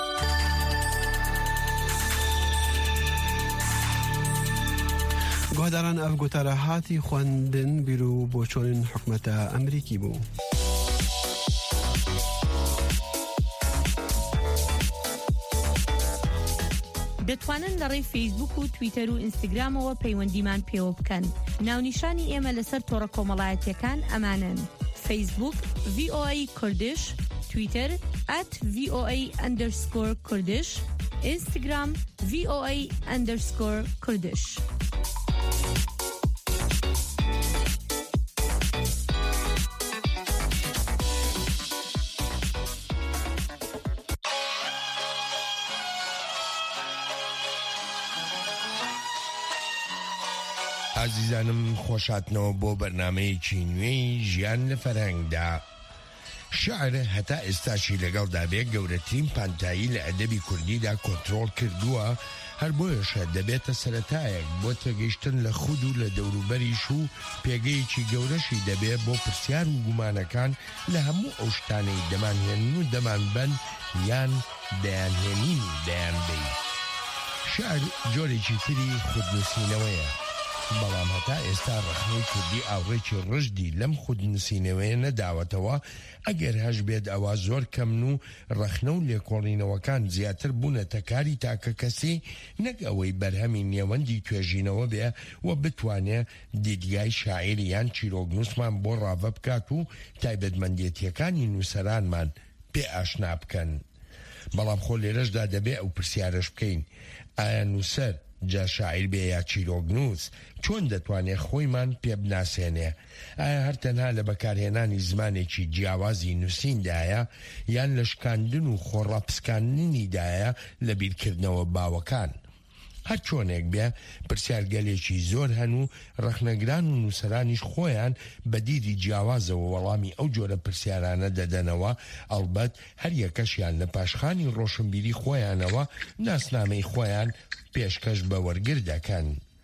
گۆداران ئەف گوتارە هاتی خوێندن بیر و بۆ چۆنین حکومەتە ئەمریکی بوو. دەتوانن لەڕێی فەیسبوک و تویتەر و ئینستاگرامەوە پەیوەندیمان پێوە بکەن. ناونیشانی ئێمە لەسەر تۆڕە کۆمەڵایەتیەکان ئەمانن: فەیسبوک V O A کوردش، تویتەر at V O A underscore کوردش، ئینستاگرام V O A underscore کوردش. عزیزانم خۆشاتنەوە بۆ بەرنامەیەکی نوێی ژیان لە فەرهەنگدا. شعر هەتا ئێستاشی لەگەڵدا بێ گەورەترین پانتایی لە ئەدەبی کوردیدا کۆنتڕۆڵ کردووە، هەر بۆیەشە دەبێتە سەرەتایەک بۆ تێگەیشتن لە خود و لە دەوروبەریش و پێگەیەکی گەورەشی دەبێ بۆ پرسیار و گومانەکان لە هەموو ئەو شتانەی دەمانهێنن و دەمانبەن یان دەیانهێنین و دەیانبەی. شعر جۆرێکی تری خودنووسینەوەیە، بەڵام هەتا ئێستا ڕەخنەی کوردی ئاوڕێکی ڕژدی لەم خودنووسینەوەیە نەداوەتەوە، ئەگەر هەش بێت ئەوە زۆر کەمن و ڕەخنە و لێکۆڵینەوەکان زیاتر بوونەتە کاری تاکە کەسی، نەک ئەوەی بەرهەمی نێوەندی توێژینەوە بێ و بتوانێ دیدگای شاعیر یان چیرۆکنووسمان بۆ ڕاوە بکات و تایبەتمەندێتیەکانی نووسەرانمان پێ ئاشنا بکەن. بەڵام خۆ لێرەشدا دەبێ ئەو پرسیارەش بکەین: ئایا نووسەر جا شاعیر بێ یا چیرۆکنووس چۆن دەتوانێت خۆیمان پێ بناسێنێ؟ ئایا هەر تەنها لە بەکارهێنانی زمانێکی جیاوازی نووسیندایە یان لە شکاندن و خۆڕاپسکاندنیدایە لە بیرکردنەوە باوەکان؟ هەر چۆنێک بێ پرسیارگەلێکی زۆر هەن و ڕەخنەگران و نووسەرانیش خۆیان بە دیری جیاوازەوە وەڵامی ئەو جۆرە پرسیارانە دەدەنەوە، ئەڵبەت هەر یەکەشیان لە پاشخانی ڕۆشنبیری خۆیانەوە ناسنامەی خۆیان پێشکەش بە وەرگر دەکەن.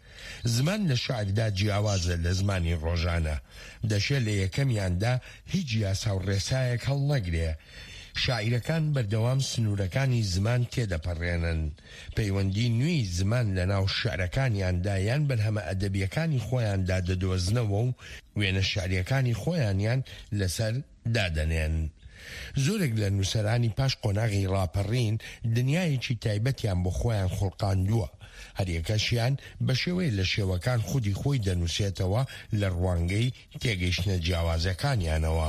زمان لە شعردا جیاوازە لە زمانی ڕۆژانە دەشێت لە یەکەمیاندا هیچ یاسا و ڕێسایەک هەڵ نەگرێ شاعیرەکان بەردەوام سنوورەکانی زمان تێدەپەڕێنن پەیوەندی نوێی زمان لە ناو شعرەکانیاندا یان بەرهەمە ئەدەبیەکانی خۆیاندا دەدۆزنەوە و وێنە شعریەکانی خۆیانیان لەسەر دادەنێن زۆرێک لە نووسەرانی پاش قۆناغی ڕاپەڕین دنیایەکی تایبەتیان بۆ خۆیان خوڵقاندووە هەریەکەشیان بە شێوەی لە شێوەکان خودی خۆی دەنووسێتەوە لە ڕوانگەی تێگەیشتنە جیاوازەکانیانەوە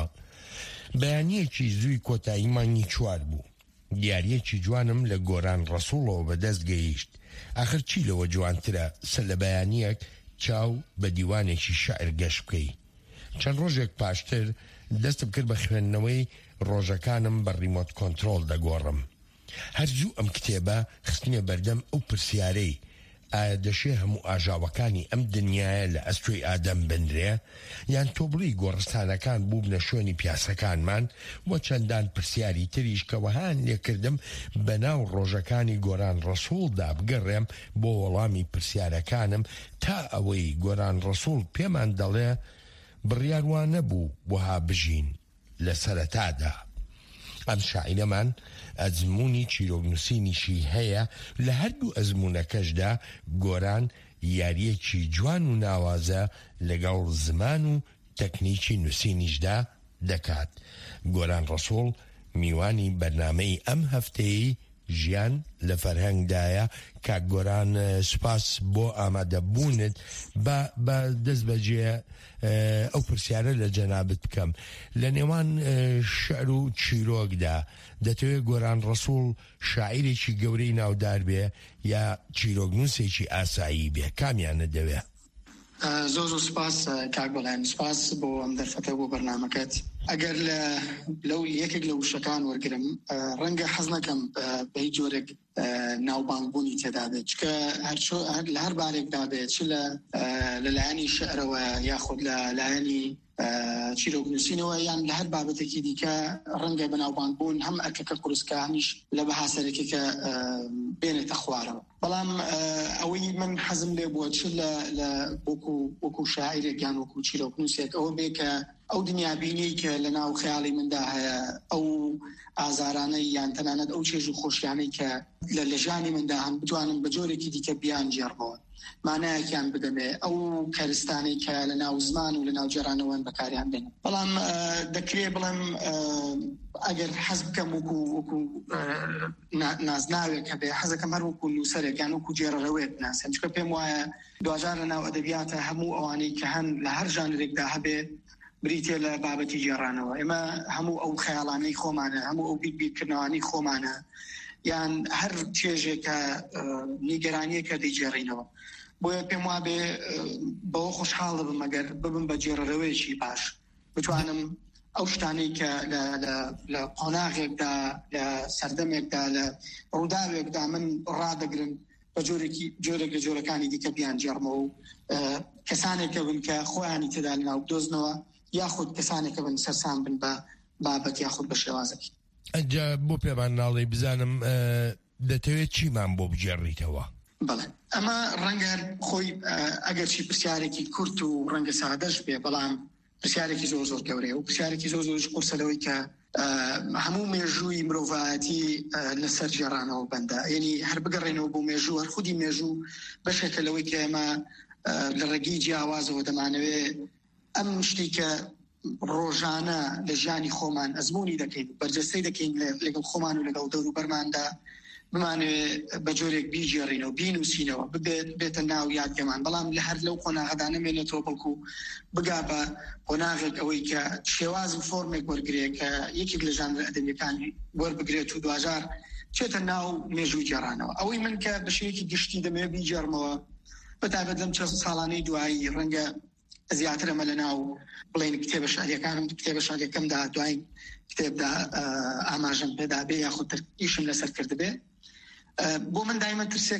بەیانیەکی زووی کۆتایی مانگی چوار بوو دیارەکی جوانم لە گۆران ڕەسوڵەوە بەدەست گەیشت ئاخر چی لەوە جوانترە سەر لە بەیانیەک چاو بە دیوانێکی شەعر گەشت بکەی چەند ڕۆژێک پاشتر دەستم کرد بە خوێندنەوەی ڕۆژەکانم بە ریمۆت کۆنترۆل دەگۆڕم هەرزوو ئەم کتێبە خستنیە بەردەم ئەو پرسیارەی ئایا دەشێ هەموو ئاژاوەکانی ئەم دنیاە لە ئەستۆی ئادەم بنرێ یان تۆبڵی گۆڕستانەکان بوو بنە شوێنی پیاسەکانمان وە چەندان پرسیاری تریش کەوەهان لێکردم بە ناو ڕۆژەکانی گۆران ڕەسوڵدا بگەڕێم بۆ وەڵامی پرسیارەکانم تا ئەوەی گۆران ڕەسوڵ پێمان دەڵێ بڕیاروان نەبوو وەها بژین لە سەرەتادا ئەم شاعیرەمان ئەزمموی چیرۆگنووسینیشی هەیە لە هەردوو ئەزمونونەکەشدا گۆران یاریەکی جوان و ناوازە لەگەڵ زمان و تەکنیکی نووسینیشدا دەکات گۆران ڕەسوڵ میوانی بەرنامەی ئەم هەفتەیە ژیان لە فەرهەنگدایە کاک گۆران سوپاس بۆ ئامادەبوونت بە دەست بەجێ ئەو پرسیارە لە جەنابەت بکەم لە نێوان شعر و چیرۆکدا دەتەوێت گۆران ڕەسوڵ شاعیرێکی گەورەی ناودار بێ یا چیرۆکنووسێکی ئاسایی بێ کامیانە دەوێت زۆر زۆر سپاس کاک بەڵێن سپاس بۆ ئەم دەرفەتە بۆ بەرنامەکەت ئەگەر لە لەو یەکێک لە وشەکان وەرگرم ڕەنگە حەز نەکەم بە هیچ جۆرێک ناوبانگبوونی تێدا بێت چکە لە هەر بارێکدا بێت چ لە لایەنی شعرەوە یاخود لە لایەنی چیرۆکنووسینەوە یان لە هەر بابەتێکی دیکە ڕەنگە بەناوبانگبوون هەم ئەرکەکە قورسکە هەمیش لە بەهاسەرێکێکە بێنێتە خوارەوە بەڵام ئەوەی من حەزم لێ بووە چ لە وەکو شاعیرێک یان وەکو چیرۆکنووسێک ئەوە بێ کە ئەو دنیابینی کە لە ناو خەیاڵی مندا هەیە ئەو ئازارانەی یان تەنانەت ئەو چێژ و خۆشیانەی کە لە لەژانی مندا هەن بتوانم بە جۆرێکی دیکە بیان جێڕبەوە مانایەکیان بدەمێ ئەو کەرستانەی کە لە ناو زمان و لە ناو جێرانەوەن بەکاریان بێن بەڵام دەکرێ بڵێم ئەگەر حەز بکەم وەکو وەکو نازناوێک هەبێ حەزەکەم هەر وەکو نووسەرێک یان وەکو جێڕەوێت ناسێن چکە پێم وایە دوجار لە ناو ئەدەبیاتە هەموو ئەوانەی کە هەن لە هەر ژانرێکدا هەبێ بریتێ لە بابەتی جێڕانەوە ئێمە هەموو ئەو خەیاڵانەی خۆمانە هەموو ئەو بیربیرکردنەوەی خۆمانە یان هەر چێژێکە نیگەرانیەکە دەیجێڕینەوە بۆیە پێم وابێ بەوە خۆشحاڵ بم ئەگەر ببم بە جێڕەوەیەکی باش بتوانم ئەو شتانەی کە لە قۆناغێکدا لە سەردەمێکدا لە ڕووداوێکدا من ڕادەگرن بە جۆرێکی جۆرێک لە جۆرەکانی دیکە بیان جێڕمەوە و کەسانێکە بن کە خۆیانی تێدا لەناو بدۆزنەوە یاخود کەسانێکە بن سەرسان بن بە بابەت یاخود بە شێوازێکی ئەجا بۆ پێمان ناڵێ بزانم دەتەوێت چیمان بۆ بجێڕیتەوە بەڵێ ئەمە ڕەنگە خۆی ئەگەر چی پرسیارێکی کورت و ڕەنگە سادەش بێ بەڵام پرسیارێکی زۆر زۆر گەورەیە و پرسیارێکی زۆر زۆرش قورسەلەوەی کە هەموو مێژووی مرۆڤایەتی لەسەر جێڕانەوە بەندە یعنی هەر بگەڕێنەوە بۆ مێژوو هەر خودی مێژوو بەشێکە لەوەی کە ئێمە لە ڕێگەی جیاوازەوە دەمانەوێت ئەم شتی کە ڕۆژانە لە ژیانی خۆمان ئەزمموی دەکەین بەرجەستەی دەکەین لەگەڵ خۆمان و لەگەڵ دەور و بەرماندا بمانوێت بە جۆرێک بیجێڕینەوە بینوسینەوە ببێت بێتە ناو یادگەمان بەڵام لە هەر لەو قۆناغەدا نەمێنێتەوە بەڵکو بگا بە قۆناغێک ئەوەی کە شێواز و فۆرمێک وەرگێت کە یەکێک لە ژانر ئەدەبیەکانی وەربگرێت و دوجار چێتە ناو مێژووی جێڕانەوە ئەوەی من کە بەشەیەکی گشتی دەمەوێت بیجێڕمەوە بەتابەت لەم چەند ساڵانەی دوایی ڕەنگە زیاتر ئەمە لە ناو بڵێن کتێبە شاریەکانم کتێبە شاریەکەمدا دوای کتێبدا ئاماژەم پێدا بێ یاخود ئیشم لەسەر کردبێ بۆ من دایمە ترسێک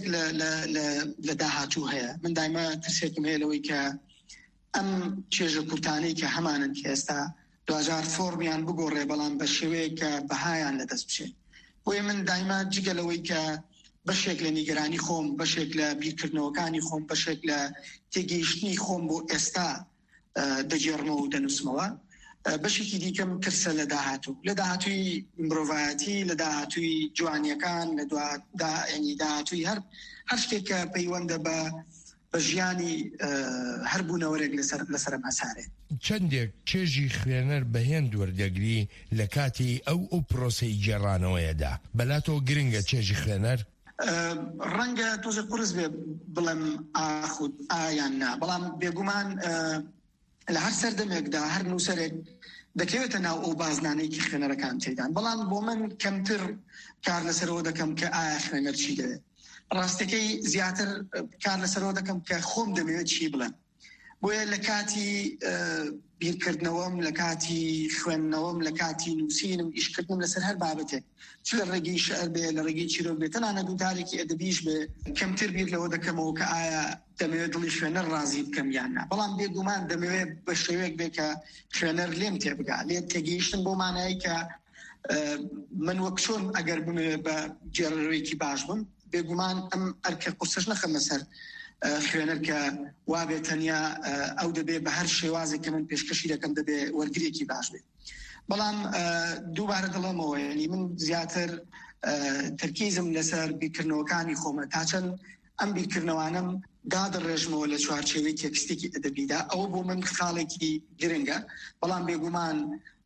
لە داهاتوو هەیە من دایمە ترسێکم هەیە لەوەی کە ئەم چێژە کورتانەی کە هەمانن کە ئێستا دوجار فۆرمیان بگۆڕێ بەڵام بە شێوەیە کە بەهایان لەدەست بچێت بۆیە من دایمە جگە لەوەی کە بەشێک لە نیگەرانی خۆم، بەشێک لە بیرکردنەوەکانی خۆم، بەشێک لە تێگەیشتنی خۆم بۆ ئێستا دەجێڕمەوە و دەنووسمەوە. بەشێکی دیکەم ترسە لە داهاتوو، لە داهاتووی مرۆڤایەتی، لە داهاتووی جوانیەکان، لە دوای داهاتووی هەر هەر شتێک کە پەیوەندە بە بە ژیانی هەر بوونەوەرێک لەسەر مەسارێ. چەندێک چێژی خوێنەر بەهێن دووەردەگری لە کاتی ئەو ئەو پرۆسەی گێڕانەوەیەدا. بەلاتەوە گرنگە چێژی خوێنەر؟ ڕەنگە تۆزە قورس بێ بڵێم ئاخود ئایان نا، بەڵام بێگومان لە هەر سەردەمێکدا هەر نووسەرێک دەکەوێتە ناو ئەو بازنانەیەکی خوێنەرەکان تێدان. بەڵام بۆ من کەمتر کار لەسەرەوە دەکەم کە ئایا خوێنەر چی دەوێت. ڕاستەکەی زیاتر کار لەسەرەوە دەکەم کە خۆم دەمەوێت چی بڵێم. بۆیە لە کاتی بیرکردنەوەم، لە کاتی خوێندنەوەم، لە کاتی نووسینم، ئیشکردنم لەسەر هەر بابەتێک، چ لە ڕێگەی شەعر بێ، لە ڕێگەی چیرۆک بێت، تەنانە دووتارێکی ئەدەبیش بێ، کەمتر بیر لەوە دەکەمەوە کە ئایا دەمەوێت دڵی خوێنەر ڕازی بکەم یان نا. بەڵام بێگومان دەمەوێت بە شێوەیەک بێ کە خوێنەر لێم تێبگا، لێ تێگەیشتن بۆ مانایی کە من وەک چۆن ئەگەر بمەوێت بە جێڕەوەیەکی باش بم، بێگومان ئەم ئەرکە قورسەش نەخەمە سەر خوێنەر کە وابێت تەنیا ئەو دەبێت بە هەر شێوازێک کە من پێشکەشی دەکەم دەبێت وەرگرێکی باش بێت. بەڵام دووبارە دڵێمەوە، ینی من زیاتر تەرکیزم لەسەر بیرکردنەوەکانی خۆمە، تا چەند ئەم بیرکردنەوانم دادڕێژمەوە لە چوارچێوەی تێکستێکی ئەدەبیدا. ئەوە بۆ من خاڵێکی گرنگە، بەڵام بێگومان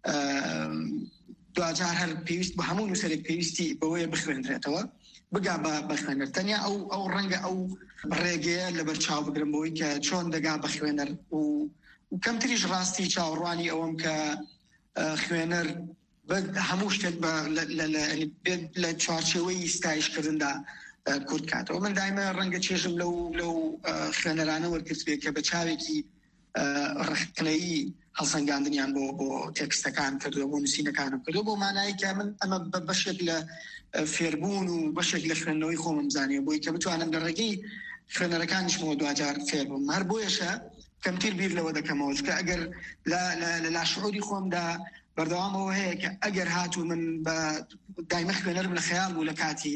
دوجار هەر پێویست بە هەموو نووسەرێک پێویستی بەوەیە بخوێنرێتەوە، بگا بە بخوێنەر. تەنیا ئەو ئەو ڕەنگە ئەو ڕێگەیە لەبەر چاو بگرم بۆی کە چۆن دەگا بە خوێنەر و کەمتریش ڕاستی چاوەڕوانی ئەوەم کە خوێنەر هەموو شتێک لە چوارچێوەی ستایشکردندا کورد کاتەوە. من دایمە ڕەنگە چێژم لەو لەو خوێنەرانە وەرگرت بێت کە بە چاوێکی ڕخنەیی هەڵسەنگاندنیان بۆ بۆ تێکستەکان کردو، بۆ نووسینەکانم کردو، بۆ مانایی کە من ئەمە بەشێک لە فێربوون و بەشێک لە خوێندنەوەی خۆمم زانیە، بۆی کە بتوانم لە ڕێگەی خوێنەرەکانیشمەوە دوجار فێر بم. هەر بۆیەشە کەمتر بیر لەوە دەکەمەوە، چکە ئەگەر لە لاشعوری خۆمدا بەردەوامەوە هەیە کە ئەگەر هاتوو من بە دایمە خوێنەرم لە خەیاڵ بوو لە کاتی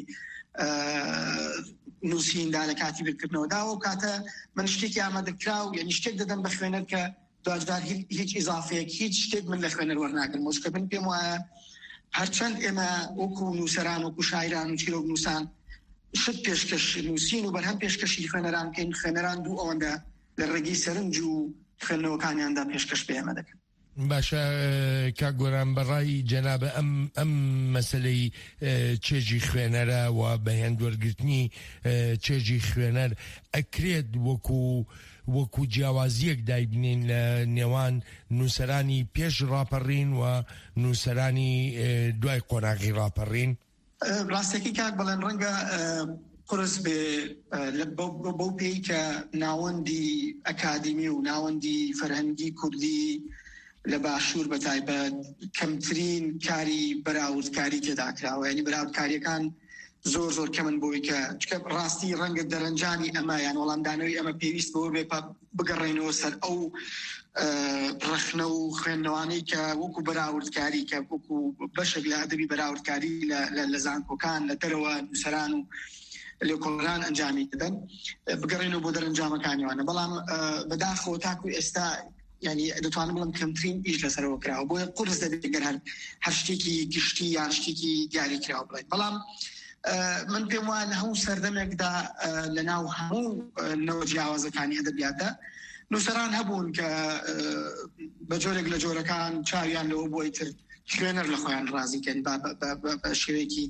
نووسیندا، لە کاتی بیرکردنەوەدا، و کاتە من شتێکی ئامادەکرا و یعنی شتێک دەدەم بە خوێنەر کە دوجار هیچ ئیزافەیەک، هیچ شتێک من لە خوێنەر وەرناگرم. وشکە من پێم وایە هەرچەند ئێمە وەکو نووسەران، وەکو شاعران و چیرۆک نووسان شت پێشکەش نووسین و بەرهەم پێشکەشی خوێنەران بکەین، خوێنەران دوو ئەوەندە لە ڕێگەی سەرنج و خوێندنەوەکانیاندا پێشکەش پێ ئێمە دەکەن. باشە کاک گۆران، بەڕای جەنابە ئەم ئەم مەسلەی چێژی خوێنەرە و بەهێندوەرگرتنی چێژی خوێنەر ئەکرێت وەکو وەکو جیاوازیەک دایبنین لە نێوان نووسەرانی پێش ڕاپەڕین و نووسەرانی دوای قۆناغی ڕاپەڕین؟ ڕاستێکی کاک بەڵێن ڕەنگە قرس بێ بەو پێی کە ناوەندی ئەکادمی و ناوەندی فەرهەنگی کوردی لە باشوور بە تایبەت کەمترین کاری بەراوردکاری تێدا کراوە، ینی بەراوردکاریەکان زۆر زۆر کەمن بۆی کە چکە ڕاستی ڕەنگە دەرەنجانی ئەمە یان وەڵامدانەوەی ئەمە پێویست بۆ بێ بگەڕێنەوە سەر ئەو ڕخنە و خوێندنەوانەی کە وەکو بەراوردکاری کە وەکو بەشێک لە ئەدەبی بەراوردکاری لە زانکۆکان لە دەرەوە نووسەران و لێکۆڵەران ئەنجامی دەدەن، بگەڕێنەوە بۆ دەرەنجامەکانیوانە. بەڵام بەداخەوە تاکو ئێستا ینی دەتوانم بڵم کەمترین ئیش لەسەرەوە کراوە، بۆیە قورس دەبێت گەر هەر شتێکی گشتی یان شتێکی دیاری کراوە بڵێت. بەڵام من پێم وایە لە هەموو سەردەمێکدا لە ناو هەموو نەوە جیاوازەکانی ئەدەبیاتدا نووسەران هەبوون کە بە جۆرێک لە جۆرەکان چاویان لەوە بۆی تر خوێنەر لە خۆیان ڕازیکەن بە شێوەیەکی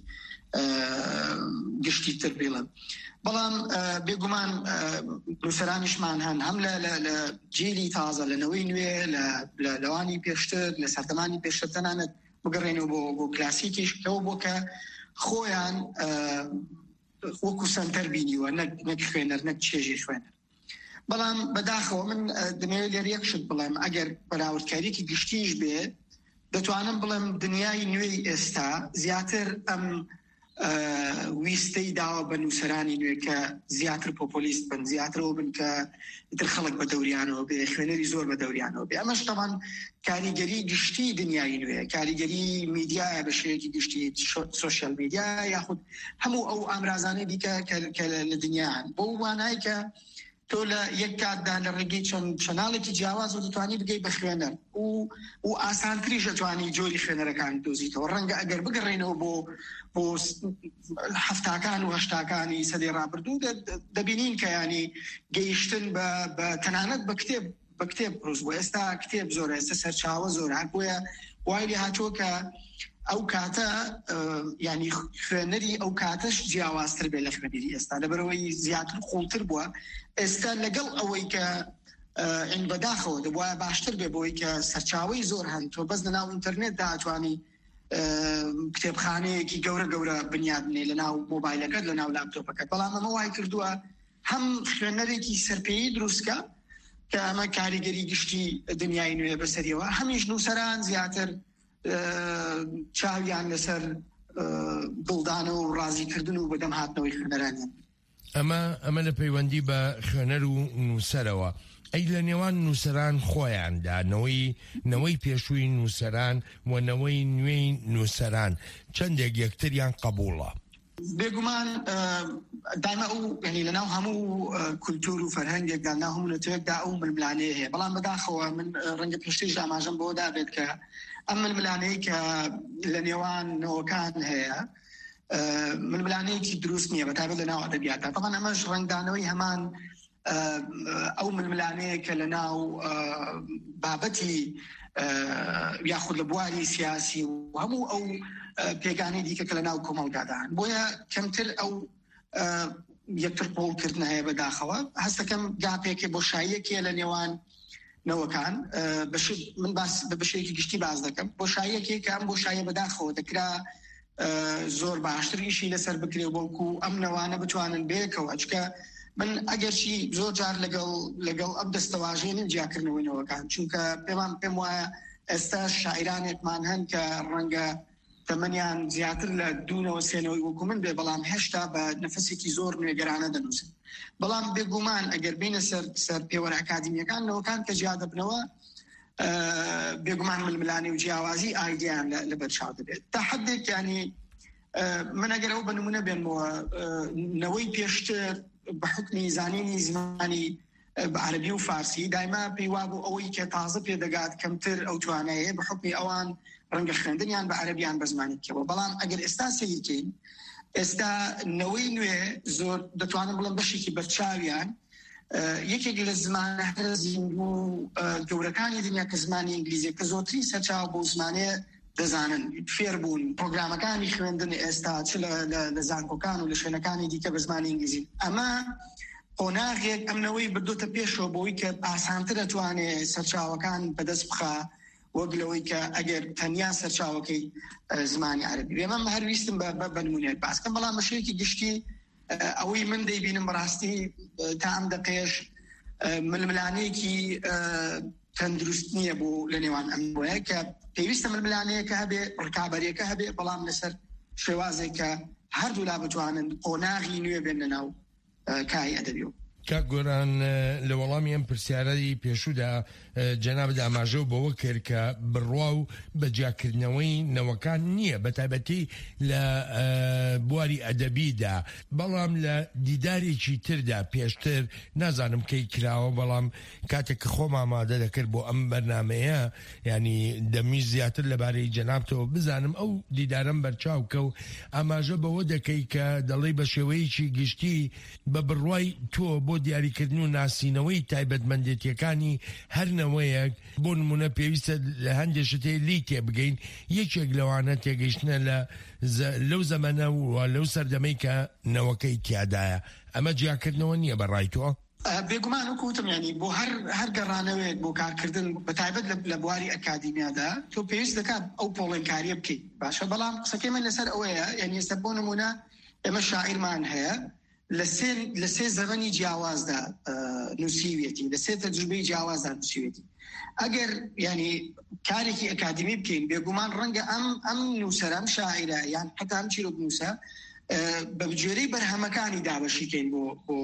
گشتی تر بڵێن. بەڵام بێگومان نووسەرانیشمان هەن هەم لە جیلی تازە، لەنەوەی نوێ، لە لەوانی پێشتر، لە سەردەمانی پێشتر، تەنانەت بگەڕێنەوە بۆ بۆ کلاسیکیش کەەوە بۆ کە خۆیان وەکو سەنتەر بینیوە، نەک خوێنەر، نەک چێژی خوێنەر. بەڵام بەداخەوە من دنیای لێر یەک شت بڵێم، ئەگەر بەراوردکاریەکی گشتیش بێ دەتوانم بڵێم دنیای نوێی ئێستا زیاتر ئەم ویستەی داوە بە نووسەرانی نوێ کە زیاتر پۆپۆلیست بن، زیاترەوە بن کە ئیتر خەڵک بە دەوریانەوە بێ، خوێنەری زۆر بە دەوریانەوە بێ. ئەمەش تەمان کاریگەری گشتی دنیای نوێ، کاریگەری میدیایە بە شێوەیەکی گشتی سۆشیال میدیا یاخود هەموو ئەو ئامرازانەی دیکە کە لە دنیاان بۆ وانای کە تۆ لە یەک کاتدا لە ڕێگەی چەند چەناڵێکی جیاواز و دەتوانی بگەی بە خوێنەر و ئاسانتریش دەتوانی جۆری خوێنەرەکان دۆزیتەوە. ڕەنگە ئەگەر بگەڕێنەوە بۆ بۆ هەفتاکان و هەشتاکانی سەدەی ڕابردوو دەبینین کە ینی گەیشتن بە تەنانەت بە کتێب بە کتێب ڕوز بۆ ئێستا کتێب زۆرە، ئێستا سەرچاوە زۆر هەبووە وای لێ هاتووە کە ئەو کاتە ینی خوێنەری ئەو کاتەش جیاوازتر بێ لە خوێنەری ئێستا لەبەرەوەی زیاتر قوڵتر بووە. ئێستا لەگەڵ ئەوەی کە ئین بەداخەوە دەبواە باشتر بێ بۆی کە سەرچاوی زۆر هەن، تۆ بەس لەناو ئینتەرنێت داتوانی کتێبخانەیەکی گەورە گەورە بنیادنێ لە ناو مۆبایلەکەت لە ناو لاپتۆپەکەت. بەڵام ئەمە وای کردووە هەم خوێنەرێکی سەرپێیی دروستکە کە ئەمە کاریگەری گشتی دنیای نوێ بەسەریەوە، هەمیش نووسەران زیاتر چاویان لەسەر دڵدانە و ڕازیکردن و بەدەم هاتنەوەی خوێنەرانیان. ئەمە ئەمە لە پەیوەندی بە خوێنەر و نووسەرەوە. ئەی لە نێوان نووسەران خۆیاندا نەوەی نەوەی پێشووی نووسەران و نەوەی نوێی نووسەران چەندێک یەکتریان قبوڵە؟ بێگومان دایما ئەو ینی لەناو هەموو کولتور و فەرهەنگێکدا ناو هەموو نەتەوەیەکدا ئەو ململانەیە هەیە. بەڵام بەداخەوە من ڕەنگە پێشتریش ئاماژەم بۆ دابێت کە ئەم ململانەی کە لە نێوان نەوەکان هەیە ململانەیەکی دروست نییە بەتابەت لە ناو ئەدەبیاتە. طبعاً ئەمەش ڕەنگدانەوەی هەمان ئەو ململانەیە کە لە ناو بابەتی یاخود لە بواری سیاسی و هەموو ئەو پێگانەی دیکە کە لە ناو کۆمەڵگادان بۆیە کەمتر ئەو یەکتر قۆڵکردنە هەیە بەداخەوە. هەستەکەم گاپێکی بۆشاییەکێ لە نێوان نەوەکان من بە شێوەیەکی گشتی باز دەکەم. بۆشاییەکێ کە ئەم بۆشاییە بەداخەوە دەکرا زۆر باشتر ئیشی لەسەر بکرێ بۆکو ئەم نەوانە بتوانن بێکەوە. چکە من ئەگەرچی زۆر جار لەگەڵ لەگەڵ ئەم دەستەواژێنن جیاکردنەوەینەوەکان، چونکە پێمان پێم وایە ئێستا شاعرانێکمان هەن کە ڕەنگە تەمەنیان زیاتر لە دوونەوە سێنەوەی وەکو من بێ، بەڵام هێشتا بە نەفەسێکی زۆر نوێگەرانە دەنووسن. بەڵام بێگومان ئەگەر بینە سەر سەر پێوەرە ئەکادیمیەکان نەوەکان کە جیا دەبنەوە بێگومان ململانی و جیاوازی ئایدیان لە بەرچاو دەبێت. تا حدێک ینی من ئەگەر ئەو بە نمونە بێنمەوە نەوەی پێشتر بە حکمی زانینی زمانی عەرەبی و فارسی دایما پێیوا بوو ئەوەی کە تازە پێدەگات کەمتر ئەو توانایە بە حکمی ئەوان ڕەنگە خوێندنیان بە عەرەبیان بە زمانێکەوە. بەڵام ئەگەر ئێستا سەیرکەین ئێستا نەوەی نوێ زۆر دەتوانم بڵم بەشێکی بەرچاویان یەکێک لە زمانە هەرزین و گەورەکانی دنیا کە زمانی ئینگلیزی کە زۆتری سەرچاو بۆ زمانەیە دەزانن فێر بوون پرۆگرامەکانی خوێندن ئێستا چ لە زانکۆکان و لە شوێنەکانی دیکە بە زمانی ئینگلیزی. ئەمە قۆناغێک ئەمنەوەی بردوتە پێشەوە بۆی کە ئاسانتر دەتوانێت سەرچاوەکان بەدەست بخا وەگلەوەی کە ئەگەر تەنیا سەرچاوەکەی زمانی عەرەبی بێ. من هەرویستم بە نمونێت باسکەم، بەڵام بەشێکی گشتی ئەوەی من دەیبینم بەڕاستی تا ئەم دەقێش ململانەیەکی تەندروست نییە بۆ لە نێوان ئەموەیە کە پێویستە ململانەیەکە هەبێ ڕکابەرێکە هەبێ، بەڵام لەسەر شێوازێک کە هەردوو لا بتوانن قۆناغی نوێ بێن لەناو کای ئەدەبیەوە. کاک گۆران لە وەڵامی ئەم پرسیارەی پێشوودا جەنابەت ئاماژە بەوە کرد کە بڕوا و بەجیاکردنەوەی نەوەکان نییە بە تایبەتی لە بواری ئەدەبیدا، بەڵام لە دیدارێکی تردا پێشتر نازانم کەی کراوە، بەڵام کاتێک کە خۆم ئامادە دەکرد بۆ ئەم بەرنامەیە ینی دەمیش زیاتر لەبارەی جەنابتەوە بزانم ئەو دیدارم بەرچاوکە و ئاماژە بەوە دەکەی کە دەڵێ بە شێوەیەکی گشتی بە بڕوای تۆ بۆ دیاریکردن و ناسینەوەی تایبەتمەندێتیەکانی هەر نەوەیەک بۆ نمونە پێویستە لە هەندێک شتێ لی تێبگەین. یەکێک لەوانە تێگەیشتنە لە لەو زەمەنە و لەو سەردەمەی کە نەوەکەی تیادایە. ئەمە جیاکردنەوە نییە بەڕای تۆ؟ بێگومان وەکوتم ینی بۆ هەر هەر گەڕانەوەیەک بۆ کارکردن بە تایبەت لە بواری ئەکادیمیادا تۆ پێویست دەکات ئەو پۆڵێنکاریە بکەیت. باشە، بەڵام قسەکەی من لەسەر ئەوەیە ینی ئێستا بۆ نمونە ئێمە شاعیرمان هەیە لە سێ زەمەنی جیاوازدا نووسیوێتی لە سێ تەجروبەی جیاوازدا نووسیوێتی ئەگەر ینی کارێکی ئەکادمی بکەین بێگومان ڕەنگە ئەم ئەم نووسەر ئەم شاعرە یان حتا ئەم چیرۆک نووسە بە بجێرەی بەرهەمەکانی دابەشیکەین بۆ بۆ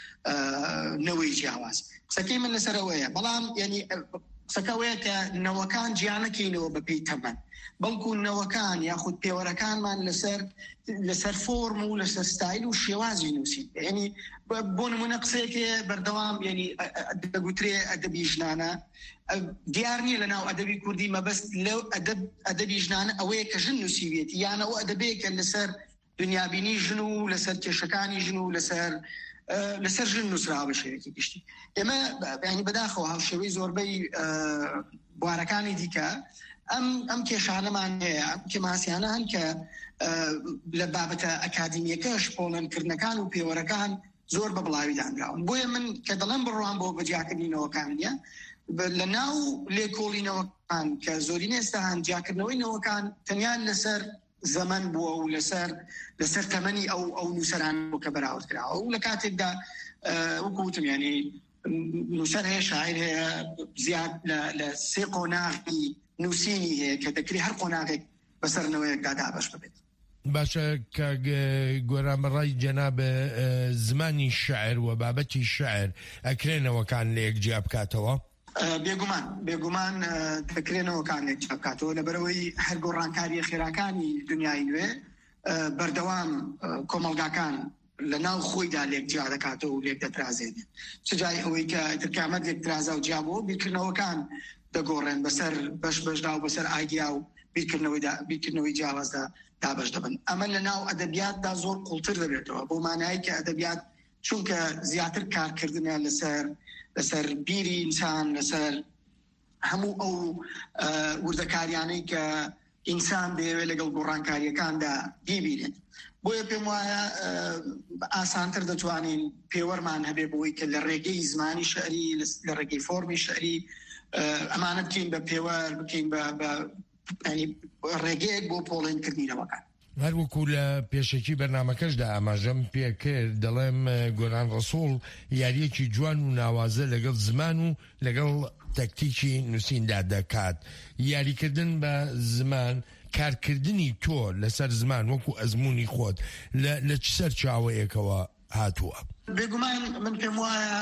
نەوەی جیاواز. قسەکەی من لەسەرەوەیە بەڵام ینی قسەکەوەیە کە نەوەکان گیانەکەینەوە بە پێی تەمەن بەڵکو نەوەکان یاخود پێوەرەکانمان لەسەر لەسەر فۆرم و لەسەر ستایل و شێوازی نووسین. ینی بۆ نمونە قسەیەکێ بەردەوام ینی دەگوترێ ئەدەبی ژنانە دیار نییە لە ناو ئەدەبی کوردی مەبەست لەو ئەدەبی ژنانە ئەوەیە کە ژن نووسیوێتی یانە ئەو ئەدەبەیەکە لەسەر دنیابینی ژن و لەسەر کێشەکانی ژن و لەسەر لەسەر ژن نووسراوە بە شێوەیەکی گشتی. ئێمە ینی بەداخەوە هاوشێوەی زۆربەی بوارەکانی دیکە ئەم ئەم کێشانەمان هەیە کێماسیانە هەن کە لە بابەتە ئەکادمیەکەش پۆڵەنکردنەکان و پێوەرەکان زۆر بە بڵاوی دانراون. بۆیە من کە دەڵێم بڕوان بۆ بەجیاکردنەوەکانە لە ناو لێکۆڵینەوەکان کە زۆرینە ئێستا هەن جیاکردنەوەی نەوەکان تەنیان لەسەر زەمەن بووە و لەسەر لەسەر تەمەنی ئەو ئەو نووسەران بۆ کە بەراورد کراوە و لە کاتێکدا وەکوتم ینی نووسەر هەیە شاعر هەیە زیاد لە سێ قۆناغی نووسینی هەیە کە دەکری هەر قۆناغێک بەسەرنەوەیەکدا دابەش ببێت. باشە کە گۆران بەڕای جەناب زمانی شعر و بابەتی شعر ئەکرێنەوەکان لە یەکجیا بکاتەوە؟ بێگومان بێگومان دەکرێنەوەکان لێک بکاتەوە لەبەرەوەی هەر گۆڕانکاریە خێراکانی دنیای نوێ بەردەوام کۆمەڵگاکان لە ناو خۆیدا لێک جیا دەکاتەوە و لێک دەترازێنێ چ جای ئەوەی کە ترکامەت لێک درازا و جیابەوە بیرکردنەوەکان دەگۆڕێن بەسەر بەش بەشدا و بەسەر ئایدیا و بیرکردنەوەی جیاوازدا دابش دەبن. ئەمە لە ناو ئەدەبیاتدا زۆر قوڵتر دەبێتەوە بۆ مانایی کە ئەدەبیات چونکە زیاتر کارکردنە لەسەر لەسەر بیری ئینسان لەسەر هەموو ئەو وردەکاریانەی کە ئینسان دەیەوێت لەگەڵ گۆڕانکاریەکاندا بیبینێت. بۆیە پێم وایە ئاسانتر دەتوانین پێوەرمان هەبێ بۆی کە لە ڕێگەی زمانی شعری لە ڕێگەی فۆرمی شعری ئەمانە بکەین بە پێوەر بکەین بە ڕێگەیەک بۆ پۆڵێنکردنەوەکان. هەروەکو لە پێشەکی بەرنامەکەشدا ئاماژەم پێکرد دەڵێم گۆران ڕەسوڵ یاریەکی جوان و ناوازە لەگەڵ زمان و لەگەڵ تەکتیکی نووسیندا دەکات. یاریکردن بە زمان کارکردنی تۆ لەسەر زمان وەکو ئەزمموی خۆت لە چ سەر چاوەیەکەوە هاتووە؟ بێگومان من پێم وایە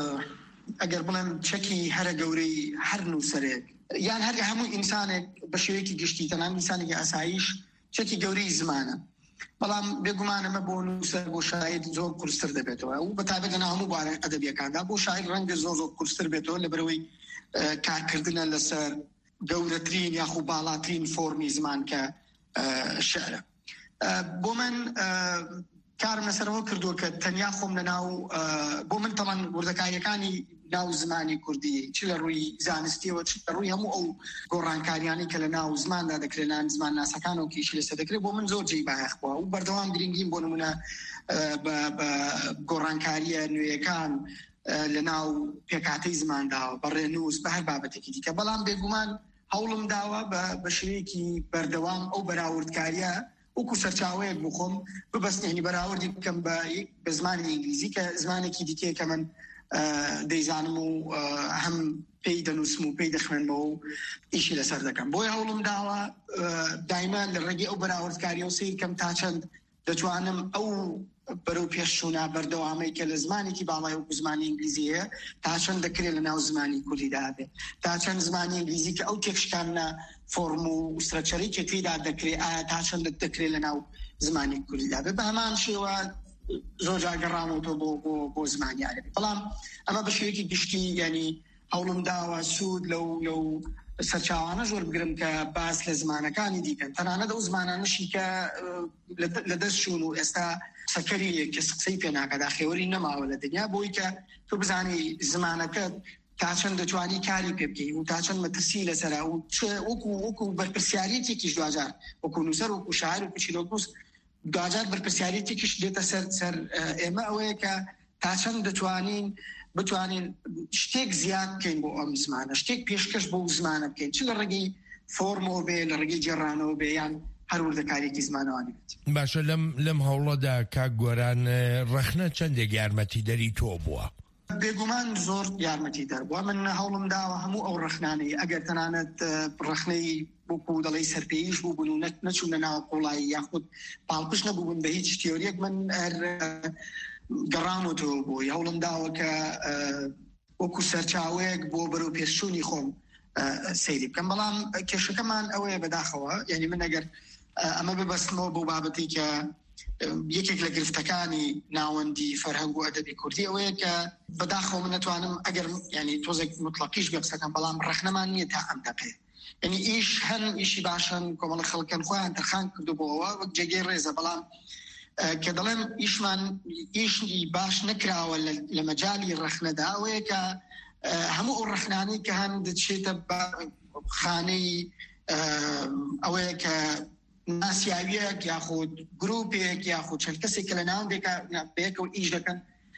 ئەگەر بڵێم چەکی هەرە گەورەی هەر نووسەرێک یان هەر هەموو ئینسانێک بە شێوەیەکی گشتی تەنان ئینسانێکی ئاسایش چەکی گەورەی زمانە. بەڵام بێگومان ئەمە بۆ نووسەر بۆ شاعیر زۆر قورستر دەبێتەوە و بەتابەت لە هەموو بوارە ئەدەبیەکاندا بۆ شاعیر ڕەنگە زۆر زۆر قورستر بێتەوە لەبەرەوەی کارکردنە لەسەر گەورەترین یاخوو باڵاترین فۆرمی زمان کە شعرە. بۆ من کارم لەسەرەوە کردووە کە تەنیا خۆم لە ناو بۆ من تەڵەن وردەکاریەکانی ناو زمانی کوردی چ لە ڕووی زانستیەوە چ لە ڕووی هەموو ئەو گۆڕانکاریانی کە لە ناو زماندا دەکرێنان زمان ناسەکانەوە کیشی لەسەر دەکرێت بۆ من زۆر جێی بایەخ بووە و بەردەوام گرنگیم بۆ نمونە بە گۆڕانکاریە نوێیەکان لە ناو پێکاتەی زمانداوە بەڕێنووس بە هەر بابەتێکی دیکە. بەڵام بێگومان هەوڵم داوە بە شوەیەکی بەردەوام ئەو بەراوردکاریە وەکو سەرچاوەیەک بخۆم ببەستنی بەراوردی بکەم بە زمانی ئینگلیزی کە زمانێکی دیکەیە کە من دەیزانم و هەم پێی دەنووسم و پێی دەخوێنمەوە و ئیشی لەسەر دەکەم. بۆی هەوڵم داوە دایما لە ڕێگەی ئەو بەراوردکاریە و سیر کەم تا چەند دەتوانم ئەو بەرەو پێشچوونە بەردەوامەی کە لە زمانێکی باڵای و زمانی ئینگلیزیە تا چەند دەکرێت لە ناو زمانی کوردیدا بێت تا چەند زمانی ئینگلیزی کە ئەو تێکشکانە فۆرم و سترەکچەری کە تێدا دەکرێت ئایا تا چەند دەکرێت لە ناو زمانی کوردیدا بێت. بە هەمان شێوە زۆر جاگەڕامەوە بۆ بۆ بۆ زمانیانە. بەڵام ئەمە بە شێوەیەکی گشتی ینی هەوڵم داوە سوود لەو لەو سەرچاوانە زۆر بگرم کە باس لە زمانەکانی دیکەن تەنانەت ئەو زمانانشی کە لە دەست چوون و ئێستا سەکەری کە قسەی پێ ناکەدا خێوەری نەماوە لە دنیا بۆی کە تۆ بزانی زمانەکەت تا چەند دەتوانی کاری پێ بکەی و تا چەند مەترسی لەسەرا و وەکو وەکو بەرپرسیارەتێکیش دوجار وەکو نووسەر وەکو شاعر وەکو چیرۆکنووس دوجار بەرپرسیارەتێکیش دێتە سەر سەر ئێمە ئەوەیە کە تا چەند دەتوانین بتوانین شتێک زیاد بکەین بۆ ئەم زمانە شتێک پێشکەش بۆ زمانە بکەین چ لە ڕێگەی فۆرمەوە بێ لە ڕێگەی جێڕانەوە بێ یان هەروردەکارێکی زمانەوانی بێت. باشە لەم لەم هەوڵەدا کاک گۆران ڕەخنە چەندێک یارمەتی دەری تۆ بووە؟ بێگومان زۆر یارمەتی دەربووە. من هەوڵم داوە هەموو ئەو ڕەخنانەی ئەگەر تەنانەت ڕەخنەی بۆکو دەڵی سەرپێیش بوو بوون و نەچوونە ناو قوڵایی یاخود پاڵپش نەبوون بە هیچ تیۆریەک من گەڕامەوە بووی هەوڵم داوە کە وەکو سەرچاوەیەک بۆ بەرەو پێشچوونی خۆم سەیری بکەم. بەڵام کێشەکەمان ئەوەیە بەداخەوە، یعنی من ئەگەر ئەمە ببەستمەوە بۆ بابەتی کە یەکێک لە گرفتەکانی ناوەندی فەرهەنگ و ئەدەبی کوردی ئەوەیە کە بەداخەوە من نەتوانم ئەگەر ینی تۆزێک مطلقیش بێ قسەکەم، بەڵام ڕەخنەمان نییە تا ئەم دەقێ. ینی ئیش هەن ئیشی باشن کۆمەڵە خەڵکەن خۆیان تەرخان کردوبەوە وەک جێگەی ڕێزە، بەڵام کە دەڵێم ئیشمان ئیشی باش نەکراوە لە مەجای ڕەخنەدا ئەوەیە کە هەموو ئەو ڕەخنانەی کە هەن دەچێتە خانەی ئەوەیە کە ناسیاویەک یاخود گروپێک یاخود چەند کەسێک کە لە ناو بەیەکەوە ئیش دەکەن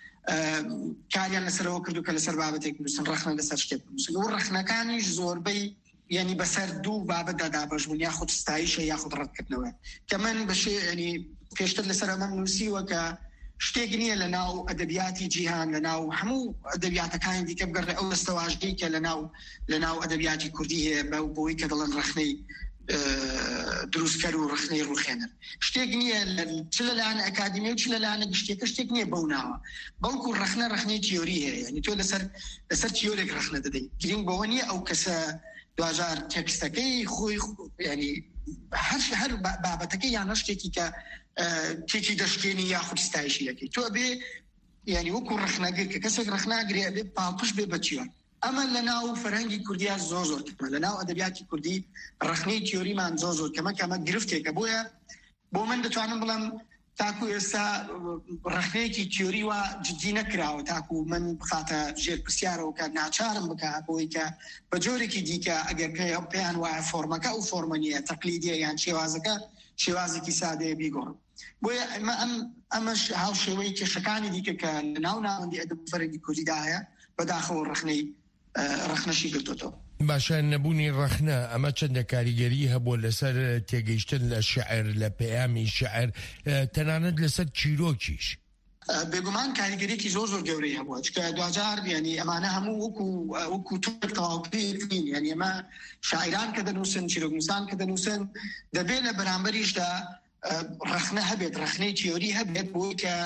کاریان لەسەرەوە کردو کە لەسەر بابەتێک بنووسن، ڕەخنە لەسەر شتێک بنووسن. و ڕەخنەکانیش زۆربەی ینی بەسەر دوو بابەتدا دابەش بوون، یاخود ستایشە یاخود ڕەتکردنەوە، کە من بەشێ ینی پێشتر لەسەر ئەمە نووسیوە کە شتێک نییە لە ناو ئەدەبیاتی جیهان لە ناو هەموو ئەدەبیاتەکانی دیکە بگەڕێ ئەو دەستەواژگەی کە لە ناو لە ناو ئەدەبیاتی کوردی هەیە بەوەی کە دەڵێن ڕەخنەی دروستکەر و ڕخنەی ڕوخێنەر. شتێک نییە چ لەلایەن ئەکادمی و چ لەلایەنە گشتێکە شتێک نییە بەو ناوە، بەڵکو ڕەخنە ڕەخنەی تیۆری هەیە، ینی تۆ لەسەر لەسەر تیۆرێک ڕەخنە دەدەی. گرنگ بەوە نییە ئەو کەسە دوجار تێکستەکەی خۆی ینی هەر هەر بابەتەکەی یان شتێکی کە تێکی دەشکێنی یاخود ستایشی یەکەی تۆ بێ ینی وەکو ڕەخنەگر کە کەسێک ڕەخناگرێ بێ پاڵپش بێ بە چیوە. ئەمە لە ناو فەرهەنگی کوردیا زۆر زۆر کەمە، لە ناو ئەدەبیاتی کوردی ڕەخنەی تیۆریمان زۆر زۆر کەمە کەمە گرفتێکە. بۆیە بۆ من دەتوانم بڵم تاکو ئێستا ڕەخنەیەکی تیۆری وە جدی نەکراوە، تاکو من بخاتە ژێر پرسیارەوە کە ناچارم بکە بۆی کە بە جۆرێکی دیکە ئەگەر پێیان وایە فۆرمەکە و فۆرمە نیە تەقلیدیە یان شێوازەکە شێوازێکی سادەیە بیگۆڕم. بۆیە ئەمەش هاو شێوەی کێشەکانی دیکە کە لە ناو ناوەندی ئەدەب فەرهەنگی کوردیدا هەیە بەداخەوە ڕەخنەی ڕەخنەشی گرتوتەوە. باشە نەبوونی ڕەخنە ئەمە چەندە کاریگەری هەبووە لەسەر تێگەیشتن لە شعر لە پەیامی شعر تەنانەت لەسەر چیرۆکیش. بێگومان کاریگەریەکی زۆر زۆر گەورەی هەبووە، چکە دوجار ینی ئەمانە هەموو وەکو وەکو تەواوی ینی ئەمە شاعران کە دەنووسن چیرۆکنووسان کە دەنووسن دەبێت لە بەرامبەریشدا ڕەخنە هەبێت، ڕەخنەی تیۆری هەبێت بۆی کە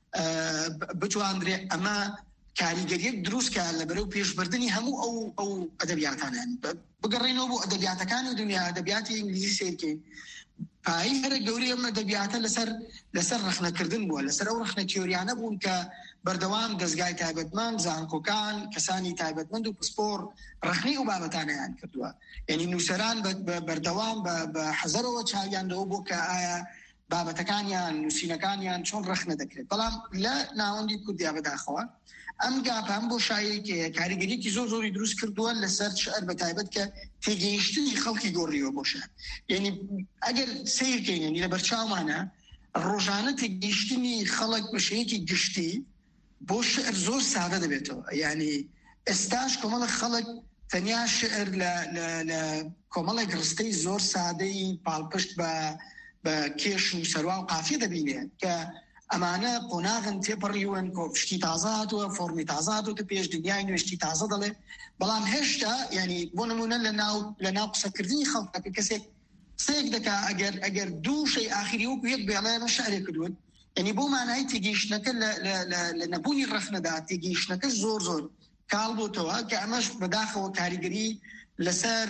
بتواندرێ ئەمە کاریگەریەک دروستکە لە بەرەو پێشبردننی هەموو ئەو ئەو ئەدەبیاتانیان بگەڕێنەوە بۆ ئەدەبیاتەکانی دنیا ئەدەبیاتی ئینگلیزی سیرکەین. پایی هەرە گەورەی ئەم ئەدەبیاتە لەسەر لەسەر ڕەخنەکردن بووە، لەسەر ئەو ڕەخنە تیۆریانە بوون کە بەردەوام دەستگای تایبەتمەند زانکۆکان کەسانی تایبەتمەند و پسپۆر ڕەخنەی و بابەتانیان کردووە. یعنی نووسەران بەردەوام بە حەزەرەوە چاویاندەوە بۆ کە ئایا بابەتەکانیان نووسینەکانیان چۆن ڕەخنە دەکرێت. بەڵام لە ناوەندی کوردیا بەداخەوە ئەم گاپان بۆ شایەیەکی کاریگەریەکی زۆر زۆری دروست کردووە لەسەر شعر بە تایبەت کە تێگەیشتنی خەڵکی گۆڕیەوە بۆ شعر. یعنی ئەگەر سیرکەین ینی لە بەرچاومانە ڕۆژانە تێگەیشتنی خەڵک بە شەیەکی گشتی بۆ شعر زۆر سادە دەبێتەوە. یعنی ئێستاش کۆمەڵە خەڵک تەنیا شعر لە کۆمەڵێک ڕستەی زۆر سادەی پاڵپشت بە بە کێش و سەروا و قافیە دەبینێت کە ئەمانە قۆناغن تێپەڕیوەن کۆپشتی تازاتوە فۆرمی تازاتوە پێش دنیای نوێشتی تازە دەڵێ. بەڵام هێشتا ینی بۆ نمونە لە ناو لە ناو قسەکردنی خەڵکەکە کەسێک سێک دەکا ئەگەر ئەگەر دوو شەی ئاخری وەکو یەک بێڵایەنە شعرێک کردوون، ینی بۆ مانای تێگەیشتنەکە لە نەبوونی ڕەخنەدا تێگەیشتنەکە زۆر زۆر کاڵ بۆتەوە کە ئەمەش بەداخەوە کاریگەری لەسەر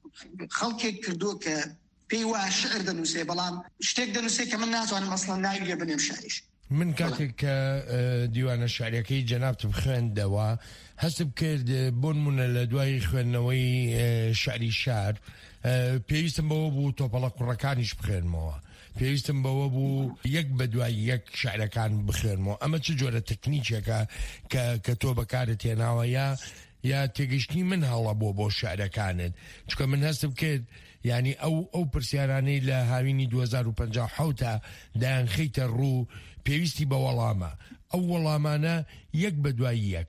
خەڵکێک کردووە کە پێی وا شعر دەنووسێ، بەڵام شتێک دەنووسێ کە من ناتوانم ئەسڵەن ناویە بنێم شاعریش. من کاتێک کە دیوانە شعرەکەی جەنابتم خوێندەوە هەستم کرد بۆ نمونە لە دوای خوێندنەوەی شعری شار پێویستم بەوە بوو تۆپەڵە کوڕەکانیش بخوێنمەوە، پێویستم بەوە بوو یەک بە دوای یەک شعرەکان بخوێنمەوە. ئەمە چ جۆرە تەکنیکێکە کە تۆ بەکارت هێناوە یا یا تێگەیشتنی من هەڵە بۆ بۆ شعرەکانت؟ چکە من هەستم کرد ینی ئەو ئەو پرسیارانەی لە هاوینی دوو هەزار و پەنجا حەوتە دایان خەیتە ڕوو پێویستی بە وەڵامە، ئەو وەڵامانە یەک بە دوای یەک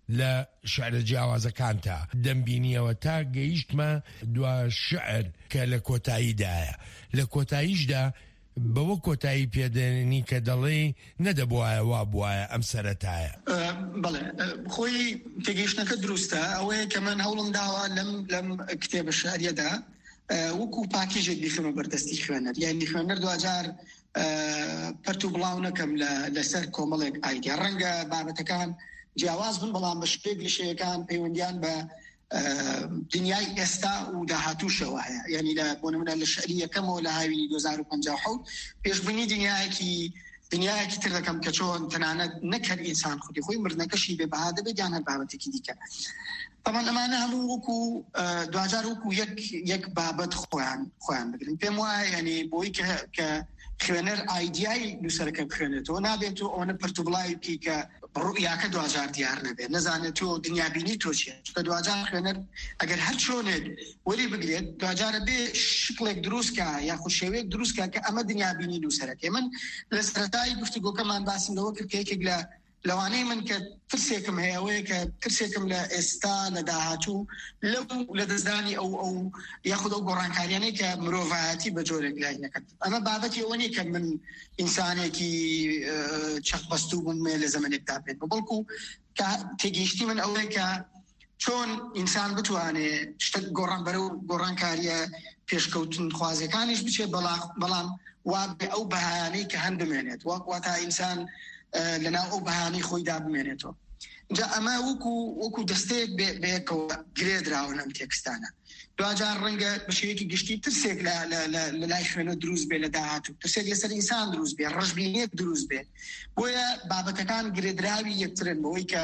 لە شعرە جیاوازەکانتە دەمبینیەوە تا گەیشتمە دوا شعر کە لە کۆتاییدایە لە کۆتاییشدا بەوە کۆتایی پێدەنی کە دەڵێ نەدەبوایە وا بواە ئەم سەرەتایە. بەڵێ خۆی تێگەیشتنەکە دروستە ئەوەیە کە من هەوڵم داوە لەم لەم کتێبە شعریەدا وەکو پاکیژێک بیخمە بەردەستی خوێنەر یعنی خوێنەر دوجار پەرت و بڵاو نەکەم لەسەر کۆمەڵێک ئایدیا ڕەنگە بابەتەکان جیاواز بن بەڵام بە شپێک لەشەیەکان پەیوەندیان بە دنیای ئێستا و داهاتووشەوە هەیە یعنی لە بۆ نمونە لە شعری یەکەمەوە لە هاوینی دوو هەزار و پەنجا و حەوت پێشبینی دنیایەکی دنیایەکی تر دەکەم کە چۆن تەنانەت نەکرد ئینسان خودی خۆی مردنەکەشی بێ بەها دەبێت یان هەر بابەتێکی دیکە طبعا ئەمانە هەموو وەکو دوجار وەکو یەک بابەت خۆیان خۆیان بگرن پێم وایە یعنی بۆی کە خوێنەر ئایدیای نووسەرەکە بخوێنێتەوە نابێت و ئەوەنە پەرت و بڵاوی کە ڕوئیاکە دوجار دیار نەبێت نەزانێت تۆ دنیابینی تۆ چیە کە دوجار خوێنەر ئەگەر هەر چۆنێک وەری بگرێت دوجارە بێ شکلێک دروستکە یاخود شێوەیەک دروستکە کە ئەمە دنیابینی نووسەرەکە من لە سەرەتای گفتوگۆکەمان باسم لەوە کرد کە یەکێک لە لەوانەی من کە ترسێکم هەیەوەیە کە ترسێکم لە ئێستا لە داهاتوو لەو لە دەستدانی ئەو ئەو یاخود ئەو گۆڕانکاریانەی کە مرۆڤایەتی بە جۆرێک لای نەکرد ئەمە بابەتی ئەوە نیە کە من ئینسانێکی چەقبەستوو بووم لە زەمانێکدا بێت بەڵکو تێگەیشتی من ئەوەیە کە چۆن ئینسان بتوانێت شتە گۆڕان بەرە و گۆڕانکاریە پێشکەوتن خوازەکانیش بچێت بەڵام وا بێ ئەو بەهانەی کە هەند بمێنێت وا تا ئینسان لەناو ئەو بەهانەی خۆیدا بمێنێتەوە جا ئەمە وەکو وەکو دەستەیەک بەیەکەوە گرێدراون ئەم تێکستانە دوجار ڕەنگە بەشەیەکی گشتی ترسێک لە لای خوێنە دروست بێ لە داهاتوو ترسێک لەسەر ئینسان دروست بێ ڕژبینێک دروست بێ بۆیە بابەتەکان گرێدراوی یەکترن بەوەی کە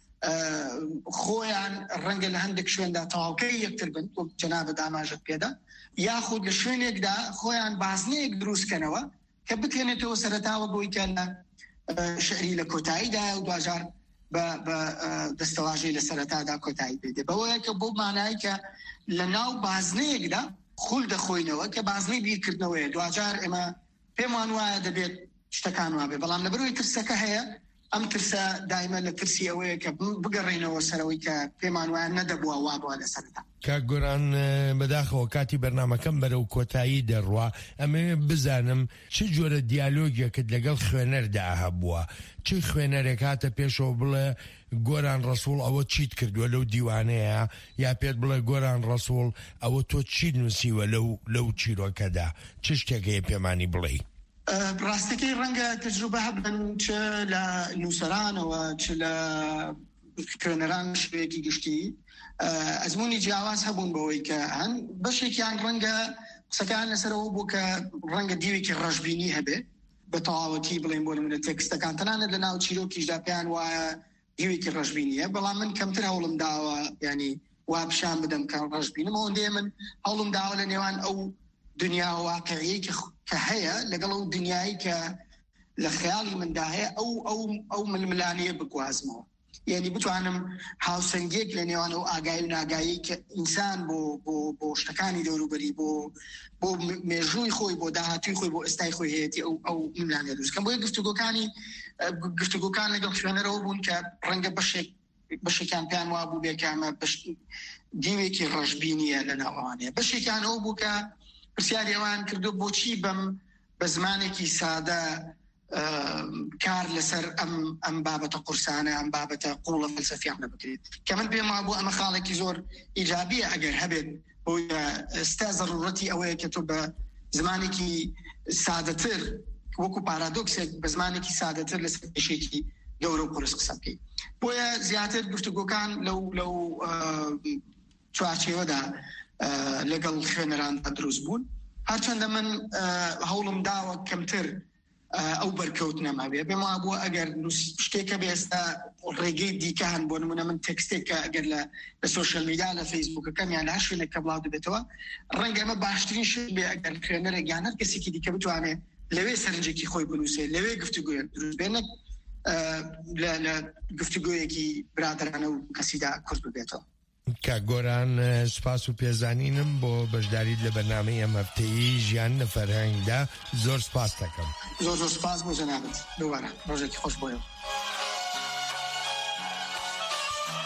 خۆیان ڕەنگە لە هەندێک شوێندا تەواوکەی یەکتر بن وەک جەنابە داماژت پێدا یاخود لە شوێنێکدا خۆیان بازنەیەک دروستکەنەوە کە بتێنێتەوە سەرەتاوە بۆی کە لە شعری لە کۆتاییدا و دوجار بە دەستەواژەی لە سەرەتادا کۆتایی بێت بەوەیە کە بۆ مانایی کە لە ناو بازنەیەکدا خول دەخۆینەوە کە بازنەی بیرکردنەوەیە دوجار ئێمە پێمان وایە دەبێت شتەکان وابێ بەڵام لەبەرەوەی ترسەکە هەیە ئەم ترسە دایمە لە ترسی ئەوەیە کە بگەڕێنەوە سەرەوەی کە پێمان وایە نەدەبووە وا بووە لە سەرەتا کاک گۆران بەداخەوە کاتی بەرنامەکەم بەرەو کۆتایی دەڕوا ئەمە بزانم چ جۆرە دیالۆگێکت لەگەڵ خوێنەردا هەبووە چ خوێنەرێک هاتە پێشەوە بڵێ گۆران ڕەسوڵ ئەوە چیت کردووە لەو دیوانەیە یا پێت بڵێ گۆران ڕەسوڵ ئەوە تۆ چیت نووسیوە لەو لەو چیرۆکەدا چ شتێکەیە پێمانی بڵێ ڕاستەکەی ڕەنگە تەجروبە هەبن چ لە نووسەرانەوە چ لە خوێنەران شوێکی گشتی ئەزمموی جیاواز هەبوون بەوەی کە هەن بەشێکیان ڕەنگە قسەکان لەسەرەوە بوو کە ڕەنگە دیوێکی ڕەشببینی هەبێت بە تەواوەتی بڵێن بۆ منە تێکستەکان تەنانەت لە ناو چیرۆکیشدا پێیان وایە دیوێکی ڕەشببینیە بەڵام من کەمتر هەوڵم داوە ینی وا پیشان بدەم کە ڕەشببینم ئەوەندێ من هەوڵم داوە لە نێوان ئەو دنیا واقعیەکی کە هەیە لەگەڵ ئەو دنیایی کە لە خەیاڵی مندا هەیە ئەو ئەو ئەو ململانەیە بگوازمەوە یعنی بتوانم هاوسەنگێک لە نێوان ئەو ئاگایی و ناگایی کە ئینسان بۆ بۆ بۆ شتەکانی دەوروبەری بۆ بۆ مێژووی خۆی بۆ داهاتووی خۆی بۆ ئێستای خۆی هەیەی ئەو ئەو ململانە دروستکەم بۆیە گفتوگۆکانی گفتوگۆکان لەگەڵ خوێنەرەوە بوون کە ڕەنگە بەشێک بەشێکیان پێیان وا بوو بێکامە دیوێکی ڕەشببینیە لە ناوانەیە بەشێکیان ئەو بوو کە پرسیاری ئەوان کردو بۆچی بەم بە زمانێکی سادە کار لەسەر ئەم ئەم بابەتە قورسانە ئەم بابەتە قوڵە فەلسەفیانە بکرێت کە من پێم وابوو ئەمە خاڵێکی زۆر ئیجابیە ئەگەر هەبێت بۆ ئێستا ضرورەتی ئەوەیە کە تۆ بە زمانێکی سادەتر وەکو پارادۆکسێک بە زمانێکی سادەتر لەسەر کێشێکی گەورە و قورس قسە بکەیت بۆیە زیاتر گفتوگۆکان لەو لەو چوارچێوەدا لەگەڵ خوێنەراندا دروست بوون هەرچەندە من هەوڵم داوە کەمتر ئەو بەرکەوت نەماوێ پێم وابووە ئەگەر شتێکە بێ ئێستا ڕێگەی دیکە هەن بۆ نمونە من تێکستێکە ئەگەر لە سۆشیال میدیا لە فەیسبووکەکەم یان لە هەر شوێنێک کە بڵاو دەبێتەوە ڕەنگە ئەمە باشترین شت بێ ئەگەر خوێنەرێک یان هەر کەسێکی دیکە بتوانێت لەوێ سەرنجێکی خۆی بنووسێ لەوێ گفتوگویەک دروست بێنێت لە گفتوگویەکی برادرانە و کەسیدا کورد ببێتەوە کە گۆران سوپاس و پێزانینم بۆ بەشداریت لە بەرنامەی ئەم هەفتەیی ژیان لە فەرهەنگدا زۆر سپاس دەکەم زۆر زۆر سپاس بۆ جەنابەت دووبارە ڕۆژێکی خۆش بۆیەوە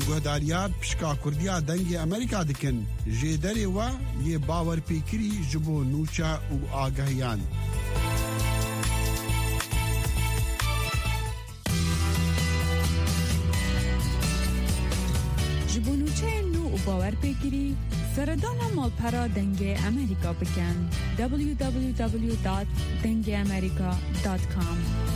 گهداریات پشکا کردیا دنگ امریکا دکن جیدری و یه باور پیکری جبو نوچا و آگاهیان. جبو نوچه نو و باور پیکری سردان مالپرا دنگ امریکا بکن دبلیو دبلیو دبلیو دات دنگ امریکا دات کام.